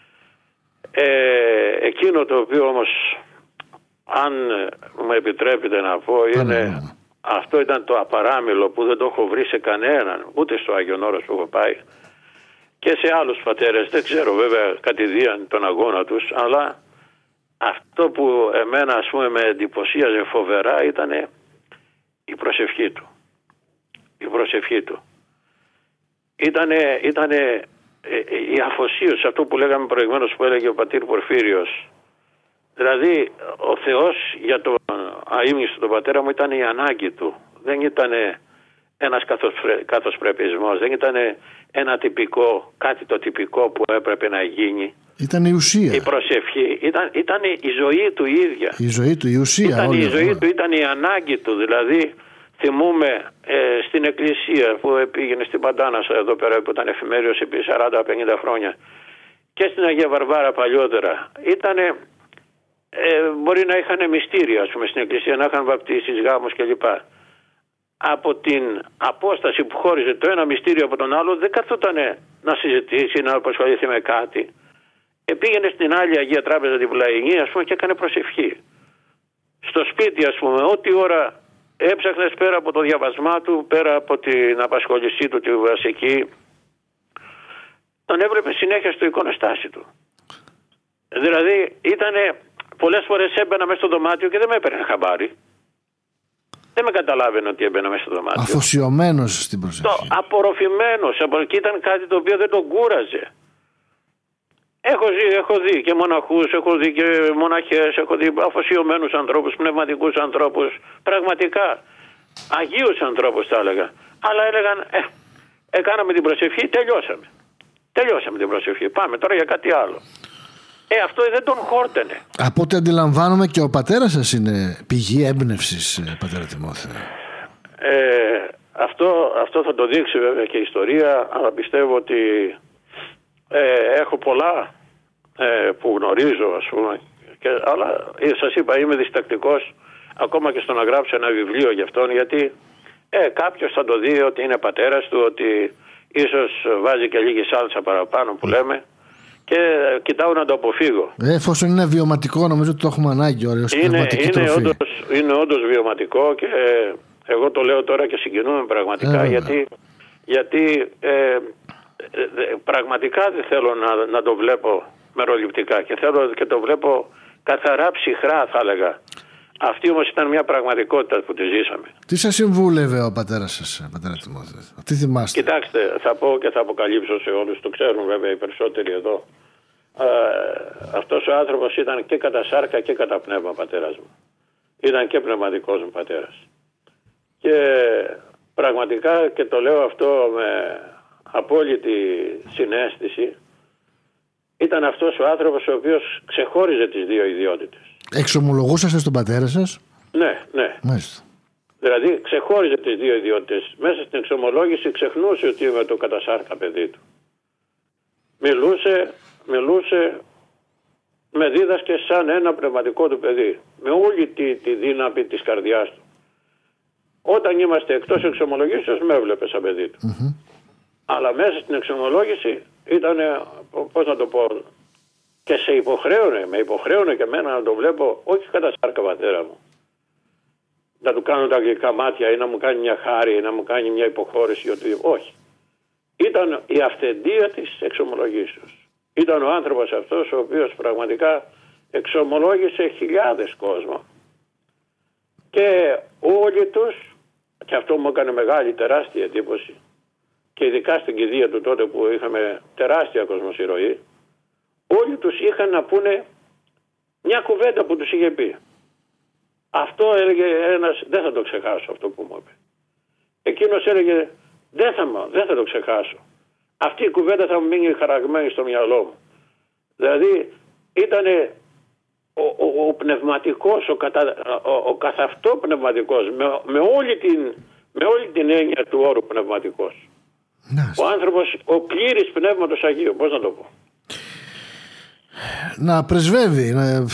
Εκείνο το οποίο όμως, αν μου επιτρέπετε να πω, αυτό ήταν το απαράμιλο που δεν το έχω βρει σε κανέναν, ούτε στο Άγιον Όρος που έχω πάει και σε άλλους πατέρες, δεν ξέρω βέβαια κατηδίαν τον αγώνα τους, αλλά αυτό που εμένα, ας πούμε, με εντυπωσίαζε φοβερά ήταν η προσευχή του. Η προσευχή του. Ήτανε η αφοσίωση, αυτό που λέγαμε προηγουμένως που έλεγε ο πατήρ Πορφύριος. Δηλαδή ο Θεός για τον αείμνηστο τον πατέρα μου ήταν η ανάγκη του. Δεν ήταν ένας καθοσπρεπισμός, δεν ήταν ένα τυπικό, κάτι το τυπικό που έπρεπε να γίνει. Ήταν η ουσία. Η προσευχή ήταν η ζωή του ίδια. Η ζωή του, η ουσία. Ήταν η ζωή του, ήταν η ανάγκη του. Δηλαδή θυμούμε στην εκκλησία που πήγαινε στην Παντάνασα εδώ πέρα που ήταν εφημέριος επί 40-50 χρόνια και στην Αγία Βαρβάρα παλιότερα. Ήτανε, μπορεί να είχαν μυστήρια, ας πούμε, στην εκκλησία, να είχαν βαπτίσεις, γάμους κλπ. Από την απόσταση που χώριζε το ένα μυστήριο από τον άλλο δεν καθότανε να συζητήσει, να απασχοληθεί με κάτι. Πήγαινε στην άλλη Αγία Τράπεζα την Πλαϊνή, ας πούμε, και έκανε προσευχή. Στο σπίτι, ας πούμε, ό,τι ώρα έψαχνες πέρα από το διαβασμά του, πέρα από την απασχόλησή του τη βασική, τον έβλεπε συνέχεια στο εικονοστάσι του. Δηλαδή πολλές φορές έμπαινα μέσα στο δωμάτιο και δεν με έπαιρνε χαμπάρι. Δεν με καταλάβαινε ότι έμπαινα μέσα στο δωμάτιο. Αφοσιωμένος στην προσευχή. Απορροφημένος. Και ήταν κάτι το οποίο δεν τον κούραζε. Έχω δει και μοναχούς, έχω δει και μοναχές, έχω δει αφοσιωμένους ανθρώπους, πνευματικούς ανθρώπους, πραγματικά αγίους ανθρώπους θα έλεγα. Αλλά έλεγαν, έκαναμε την προσευχή, τελειώσαμε. Τελειώσαμε την προσευχή, πάμε τώρα για κάτι άλλο. Αυτό δεν τον χόρτενε. Από ό,τι αντιλαμβάνομαι και ο πατέρας σας είναι πηγή έμπνευσης, πατέρα Τιμόθεε. Αυτό θα το δείξει βέβαια και η ιστορία, αλλά πιστεύω ότι έχω πολλά που γνωρίζω, ας πούμε, αλλά σας είπα, είμαι διστακτικός ακόμα και στο να γράψω ένα βιβλίο γι' αυτόν, γιατί κάποιος θα το δει ότι είναι πατέρας του, ότι ίσως βάζει και λίγη σάλτσα παραπάνω που λέμε, και κοιτάω να το αποφύγω. Εφόσον είναι βιωματικό, νομίζω ότι το έχουμε ανάγκη. Είναι όντως βιωματικό και εγώ το λέω τώρα και συγκινούμε πραγματικά, γιατί πραγματικά δεν θέλω να το βλέπω μεροληπτικά και θέλω και το βλέπω καθαρά ψυχρά, θα έλεγα. Αυτή όμως ήταν μια πραγματικότητα που τη ζήσαμε. Τι σας συμβούλευε ο πατέρας σας, πατέρα Τιμόθεο? Τι θυμάστε? Κοιτάξτε, θα πω και θα αποκαλύψω σε όλους, το ξέρουν βέβαια οι περισσότεροι εδώ. Αυτός ο άνθρωπος ήταν και κατά σάρκα και κατά πνεύμα πατέρας μου. Ήταν και πνευματικός μου πατέρας. Και πραγματικά, και το λέω αυτό με απόλυτη συναίσθηση, ήταν αυτός ο άνθρωπος ο οποίος ξεχώριζε τις δύο ιδιότητες. Εξομολογούσαστε στον πατέρα σας? Ναι, ναι. Μάλιστα. Δηλαδή ξεχώριζε τις δύο ιδιότητες. Μέσα στην εξομολόγηση ξεχνούσε ότι είμαι το κατασάρκα παιδί του. Μιλούσε, με δίδασκε σαν ένα πνευματικό του παιδί. Με όλη τη δύναμη της καρδιάς του. Όταν είμαστε εκτός εξομολογήσεως με έβλεπε σαν παιδί του. Αλλά μέσα στην εξομολόγηση ήταν, πώς να το πω, και με υποχρέωνε και εμένα να το βλέπω, όχι κατά σάρκα πατέρα μου. Να του κάνω τα αγγλικά μάτια ή να μου κάνει μια χάρη ή να μου κάνει μια υποχώρηση ή οτιδήποτε. Όχι. Ήταν η αυθεντία της εξομολογήσεως. Ήταν ο άνθρωπος αυτός ο οποίος πραγματικά εξομολόγησε χιλιάδες κόσμο. Και όλοι τους, και αυτό μου έκανε μεγάλη τεράστια εντύπωση, και ειδικά στην κηδεία του τότε που είχαμε τεράστια κοσμοσυρωή, όλοι τους είχαν να πούνε μια κουβέντα που τους είχε πει. Αυτό έλεγε ένας, δεν θα το ξεχάσω αυτό που μου είπε. Εκείνος έλεγε, δεν θα το ξεχάσω. Αυτή η κουβέντα θα μου μείνει χαραγμένη στο μυαλό μου. Δηλαδή ήταν ο πνευματικός, ο καθ' αυτό πνευματικός, με όλη την έννοια του όρου πνευματικός. Ο άνθρωπος, ο πλήρης πνεύματος Αγίου, πώς να το πω. Να πρεσβεύει.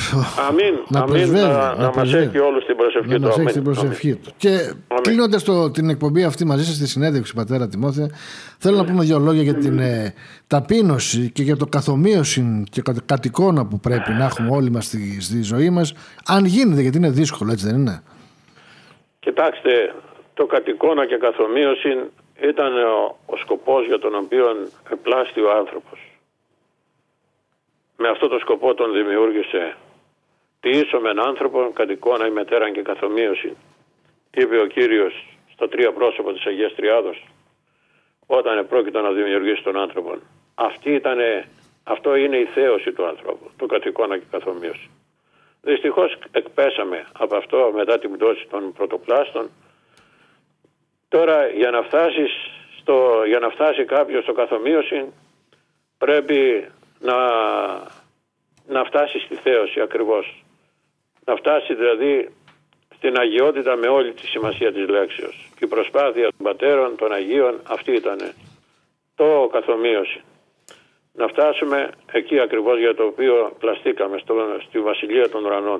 Να μας έχει όλους την προσευχή του. Να μας έχει την προσευχή του. Και κλείνοντας την εκπομπή αυτή μαζί σας, στη συνέντευξη, πατέρα Τιμόθεε, θέλω να πούμε δύο λόγια για την ταπείνωση και για το καθομοίωση και κατ' εικόνα που πρέπει να έχουμε όλοι μας στη ζωή μας, αν γίνεται, γιατί είναι δύσκολο, έτσι δεν είναι? Κοιτάξτε, το κατ' εικόνα και καθομοίωση ήταν ο σκοπός για τον οποίο επλάστη ο άνθρωπος. Με αυτό το σκοπό τον δημιούργησε. Τιήσομεν άνθρωπον κατ' εικόνα ημετέραν και καθομοίωση, είπε ο Κύριος στα τρία πρόσωπα της Αγίας Τριάδος όταν επρόκειτο να δημιουργήσει τον άνθρωπο. Αυτό είναι η θέωση του ανθρώπου, το κατ' εικόνα και καθομοίωση. Δυστυχώς εκπέσαμε από αυτό μετά την πτώση των πρωτοπλάστων. Τώρα για να φτάσει κάποιος στο καθομοίωση πρέπει να φτάσει στη θέωση ακριβώς. Να φτάσει δηλαδή στην αγιότητα με όλη τη σημασία της λέξεως. Και η προσπάθεια των πατέρων, των Αγίων, αυτή ήταν το καθομοίωση. Να φτάσουμε εκεί ακριβώς για το οποίο πλαστήκαμε, στη Βασιλεία των Ουρανών.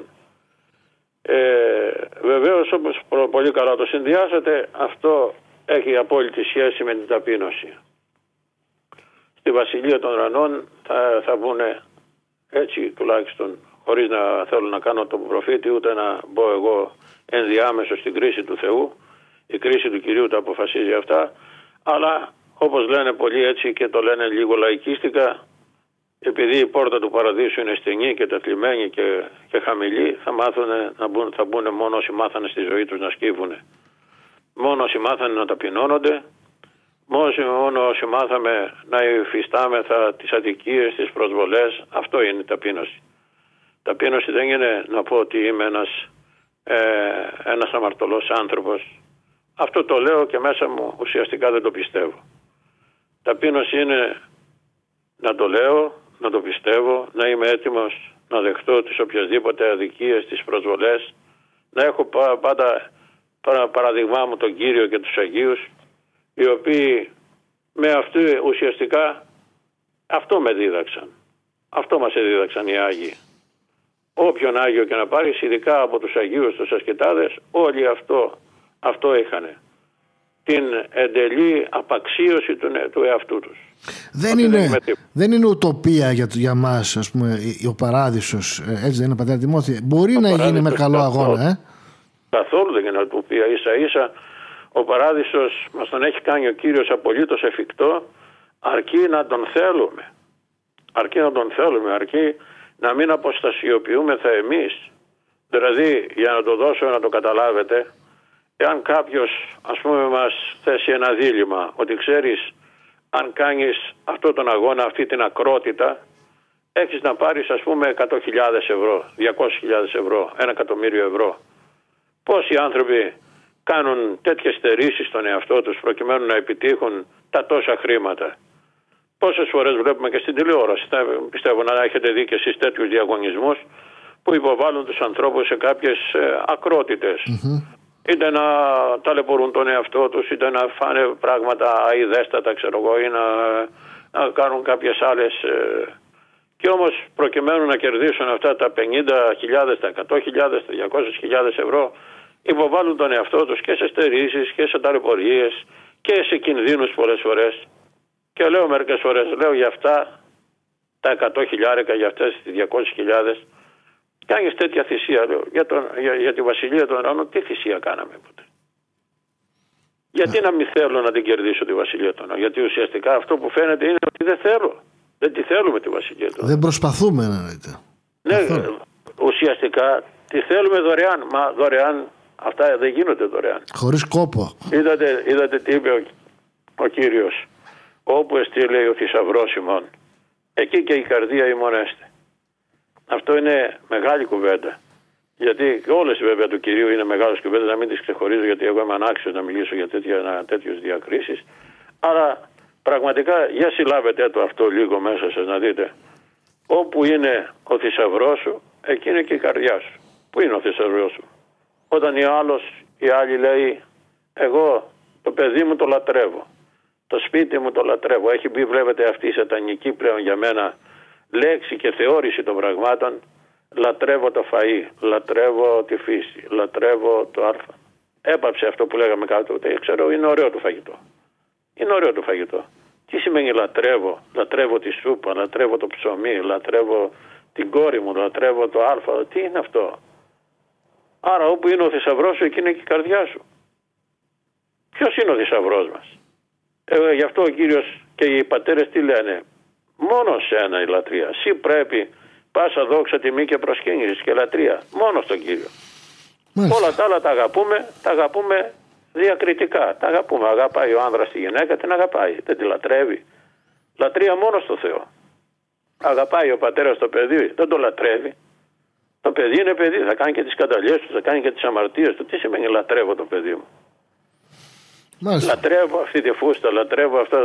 Βεβαίως, όπως πολύ καλά το συνδυάσατε, αυτό έχει απόλυτη σχέση με την ταπείνωση. Στη Βασιλεία των Ουρανών θα βγουν έτσι, τουλάχιστον, χωρίς να θέλω να κάνω τον προφήτη, ούτε να μπω εγώ ενδιάμεσο στην κρίση του Θεού. Η κρίση του Κυρίου τα αποφασίζει αυτά, αλλά όπως λένε πολλοί έτσι και το λένε λίγο λαϊκίστικα, επειδή η πόρτα του παραδείσου είναι στενή και τεθλιμμένη και χαμηλή, θα μπουν μόνο όσοι μάθανε στη ζωή τους να σκύβουνε. Μόνο όσοι μάθανε να ταπεινώνονται, μόνο όσοι μάθαμε να υφιστάμεθα τις αδικίες, τις προσβολές, αυτό είναι η ταπείνωση. Ταπείνωση δεν είναι να πω ότι είμαι ένας αμαρτωλός άνθρωπος. Αυτό το λέω και μέσα μου ουσιαστικά δεν το πιστεύω. Ταπείνωση είναι να το λέω, να το πιστεύω, να είμαι έτοιμος να δεχτώ τις οποιασδήποτε αδικίες, τις προσβολές, να έχω πάντα παραδειγμά μου τον Κύριο και τους Αγίους, οι οποίοι με αυτοί ουσιαστικά αυτό με δίδαξαν. Αυτό μας δίδαξαν οι Άγιοι. Όποιον Άγιο και να πάρεις, ειδικά από τους Αγίους, τους ασκητάδες, όλοι αυτό είχανε. Την εντελή απαξίωση του εαυτού τους. Δεν είναι ουτοπία για μας, ας πούμε, ο παράδεισος, έτσι δεν είναι, πατέρα Τιμόθεε? Μπορεί να γίνει με καλό αγώνα, Καθόλου δεν είναι ουτοπία. Ίσα ίσα ο παράδεισος μας τον έχει κάνει ο Κύριος απολύτως εφικτό, αρκεί να τον θέλουμε. Αρκεί να μην αποστασιοποιούμεθα εμείς. Δηλαδή, για να το δώσω να το καταλάβετε, εάν κάποιος, ας πούμε, μας θέσει ένα δίλημμα, ότι ξέρεις, αν κάνεις αυτόν τον αγώνα, αυτή την ακρότητα, έχεις να πάρεις, ας πούμε, 100.000 ευρώ, 200.000 ευρώ, 1.000.000 ευρώ. Πόσοι άνθρωποι κάνουν τέτοιες στερήσεις στον εαυτό τους προκειμένου να επιτύχουν τα τόσα χρήματα? Πόσες φορές βλέπουμε και στην τηλεόραση, πιστεύω να έχετε δει και εσείς τέτοιους διαγωνισμούς που υποβάλλουν τους ανθρώπους σε κάποιες ακρότητες. Είτε να ταλαιπωρούν τον εαυτό τους, είτε να φάνε πράγματα αηδέστατα, ξέρω εγώ, ή να κάνουν κάποιες άλλες. Και όμως προκειμένου να κερδίσουν αυτά τα 50.000, τα 100.000, τα 200.000 ευρώ, υποβάλλουν τον εαυτό τους και σε στερήσεις και σε ταλαιπωρίες και σε κινδύνους πολλές φορές. Και λέω μερικές φορές, λέω για αυτά τα 100.000, για αυτές τις 200.000, κάνεις τέτοια θυσία, λέω, για τη Βασιλεία των Ουρανών, τι θυσία κάναμε ποτέ? Γιατί να μην θέλω να την κερδίσω τη Βασιλεία των Ουρανών? Γιατί ουσιαστικά αυτό που φαίνεται είναι ότι δεν θέλω. Δεν τη θέλουμε τη Βασιλεία των Ουρανών. Δεν προσπαθούμε να λέτε. Ναι, ουσιαστικά τη θέλουμε δωρεάν. Μα δωρεάν αυτά δεν γίνονται δωρεάν. Χωρίς κόπο. Είδατε τι είπε ο Κύριος? Όπου εστί, λέει, ο θησαυρός ημών, εκεί και η καρδία ημών έστε. Αυτό είναι μεγάλη κουβέντα. Γιατί όλες βέβαια του Κυρίου είναι μεγάλες κουβέντες, να μην τις ξεχωρίζω, γιατί εγώ είμαι ανάξιος να μιλήσω για τέτοιες διακρίσεις. Αλλά πραγματικά για συλλάβετε το αυτό λίγο μέσα σας να δείτε. Όπου είναι ο θησαυρός σου, εκεί είναι και η καρδιά σου. Πού είναι ο θησαυρός σου? Όταν η άλλη λέει, εγώ το παιδί μου το λατρεύω, το σπίτι μου το λατρεύω. Έχει μπει, βλέπετε, αυτή η σατανική πλέον για μένα λέξη και θεώρηση των πραγμάτων. Λατρεύω το φαΐ, λατρεύω τη φύση, λατρεύω το άρθρο. Έπαψε αυτό που λέγαμε κάτω. Ξέρω, είναι ωραίο το φαγητό. Είναι ωραίο το φαγητό. Τι σημαίνει λατρεύω? Λατρεύω τη σούπα, λατρεύω το ψωμί, λατρεύω την κόρη μου, λατρεύω το άλφα. Τι είναι αυτό? Άρα όπου είναι ο θησαυρός σου, εκεί είναι και η καρδιά σου. Ποιος είναι ο θησαυρός μας? Γι' αυτό ο Κύριος και οι πατέρες τι λένε? Μόνο σένα η λατρεία. Συ πρέπει πάσα δόξα, τιμή και προσκύνηση και λατρεία. Μόνο στον Κύριο. Όλα τα άλλα τα αγαπούμε διακριτικά. Τα αγαπούμε. Αγαπάει ο άνδρας τη γυναίκα, την αγαπάει. Δεν τη λατρεύει. Λατρεία μόνο στο Θεό. Αγαπάει ο πατέρας το παιδί, δεν το λατρεύει. Το παιδί είναι παιδί. Θα κάνει και τις σκανταλιές του, θα κάνει και τις αμαρτίες του. Τι σημαίνει λατρεύω το παιδί μου? Μάλιστα. Λατρεύω αυτή τη φούστα, λατρεύω αυτά.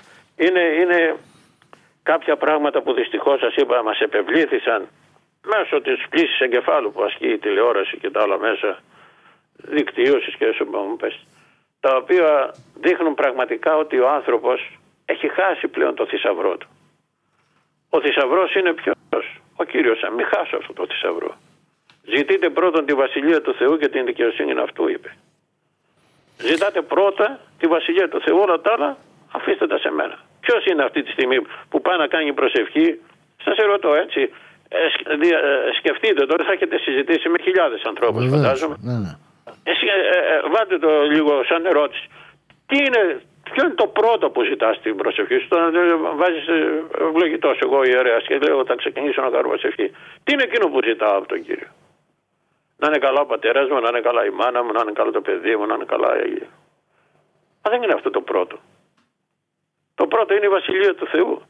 Είναι κάποια πράγματα που δυστυχώς σας είπα μας επευλήθησαν μέσω της πλήσης εγκεφάλου που ασκεί η τηλεόραση και τα άλλα μέσα δικτύωσης και εσωμόπες, τα οποία δείχνουν πραγματικά ότι ο άνθρωπος έχει χάσει πλέον το θησαυρό του. Ο θησαυρός είναι ποιος? Ο Κύριος. Μην χάσω αυτό το θησαυρό. Ζητείτε πρώτον τη Βασιλεία του Θεού και την δικαιοσύνη αυτού, είπε. Ζητάτε πρώτα τη Βασιλεία του Θεού, όλα τα άλλα αφήστε τα σε μένα. Ποιος είναι αυτή τη στιγμή που πάει να κάνει προσευχή? Σας ερωτώ έτσι. Σκεφτείτε τώρα, θα έχετε συζητήσει με χιλιάδες ανθρώπους, φαντάζομαι. Ναι. Βάλτε το λίγο σαν ερώτηση. Ποιο είναι το πρώτο που ζητάς στην προσευχή σου? Τώρα βάζεις ευλογητός εγώ ιερέας και λέω θα ξεκινήσω να κάνω προσευχή. Τι είναι εκείνο που ζητάω από τον Κύριο? Να είναι καλά ο πατέρας μου, να είναι καλά η μάνα μου, να είναι καλά το παιδί μου, να είναι καλά η... Μα δεν είναι αυτό το πρώτο. Το πρώτο είναι η Βασιλεία του Θεού.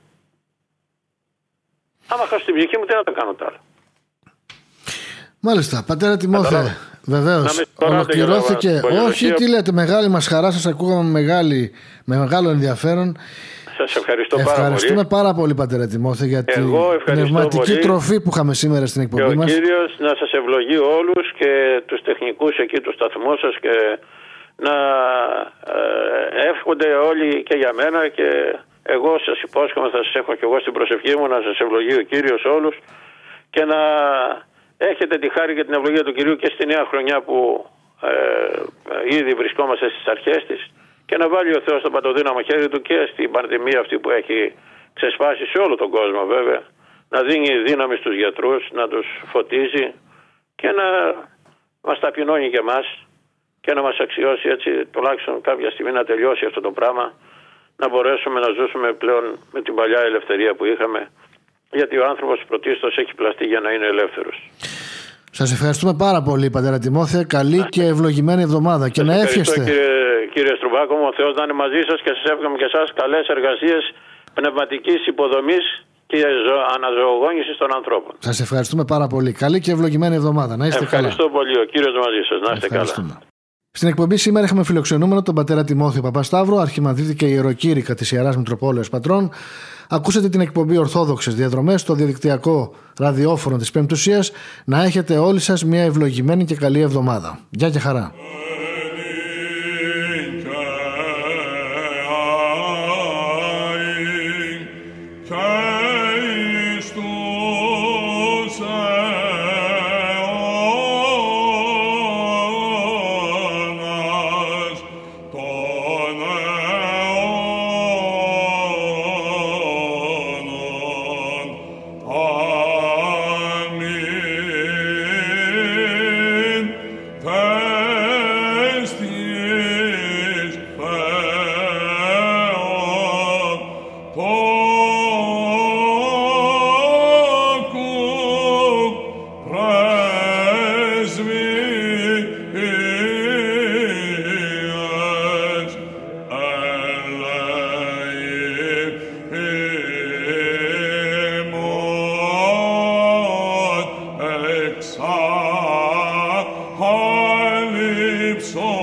Άμα χάσω την ψυχή μου, τι να το κάνω τώρα? Μάλιστα, πατέρα Τιμόθε, βεβαίως ολοκληρώθηκε. Όχι, τι λέτε, μεγάλη μας χαρά, σας ακούγαμε με μεγάλο ενδιαφέρον. Σας ευχαριστώ πάρα πολύ. Ευχαριστούμε πάρα πολύ, πατέρα Τιμόθε, για την πνευματική τροφή που είχαμε σήμερα στην εκπομπή μας. Και ο Κύριος να σας ευλογεί όλους και τους τεχνικούς εκεί του σταθμού σας και να εύχονται όλοι και για μένα, και εγώ σας υπόσχομαι, θα σας έχω και εγώ στην προσευχή μου, να σας ευλογεί ο Κύριος όλους και να έχετε τη χάρη και την ευλογία του Κυρίου και στη νέα χρονιά που ήδη βρισκόμαστε στις αρχές της, και να βάλει ο Θεός το παντοδύναμο χέρι του και στην πανδημία αυτή που έχει ξεσπάσει σε όλο τον κόσμο βέβαια, να δίνει δύναμη στους γιατρούς, να τους φωτίζει και να μας ταπεινώνει και εμάς και να μας αξιώσει έτσι τουλάχιστον κάποια στιγμή να τελειώσει αυτό το πράγμα, να μπορέσουμε να ζούσουμε πλέον με την παλιά ελευθερία που είχαμε, γιατί ο άνθρωπος πρωτίστως έχει πλαστεί για να είναι ελεύθερος. Σας ευχαριστούμε πάρα πολύ, πατέρα Τιμόθεε. Καλή και ευλογημένη εβδομάδα. Και να εύχεστε. Κύριε Στρουμπάκο μου, ο Θεός να είναι μαζί σας και σας εύχομαι και εσάς καλές εργασίες πνευματικής υποδομής και αναζωογόνησης των ανθρώπων. Σας ευχαριστούμε πάρα πολύ. Καλή και ευλογημένη εβδομάδα. Να είστε καλά. Ευχαριστώ πολύ. Ο Κύριος μαζί σας. Να είστε καλά. Στην εκπομπή σήμερα είχαμε φιλοξενούμενο τον πατέρα Τιμόθεο Παπασταύρο, αρχιμανδρίτη και ιεροκήρυκα της Ιεράς Μητροπόλεως Πατρών. Ακούσατε την εκπομπή Ορθόδοξες Διαδρομές στο διαδικτυακό ραδιόφωνο της Πεμπτουσίας. Να έχετε όλοι σας μια ευλογημένη και καλή εβδομάδα. Γεια και χαρά. So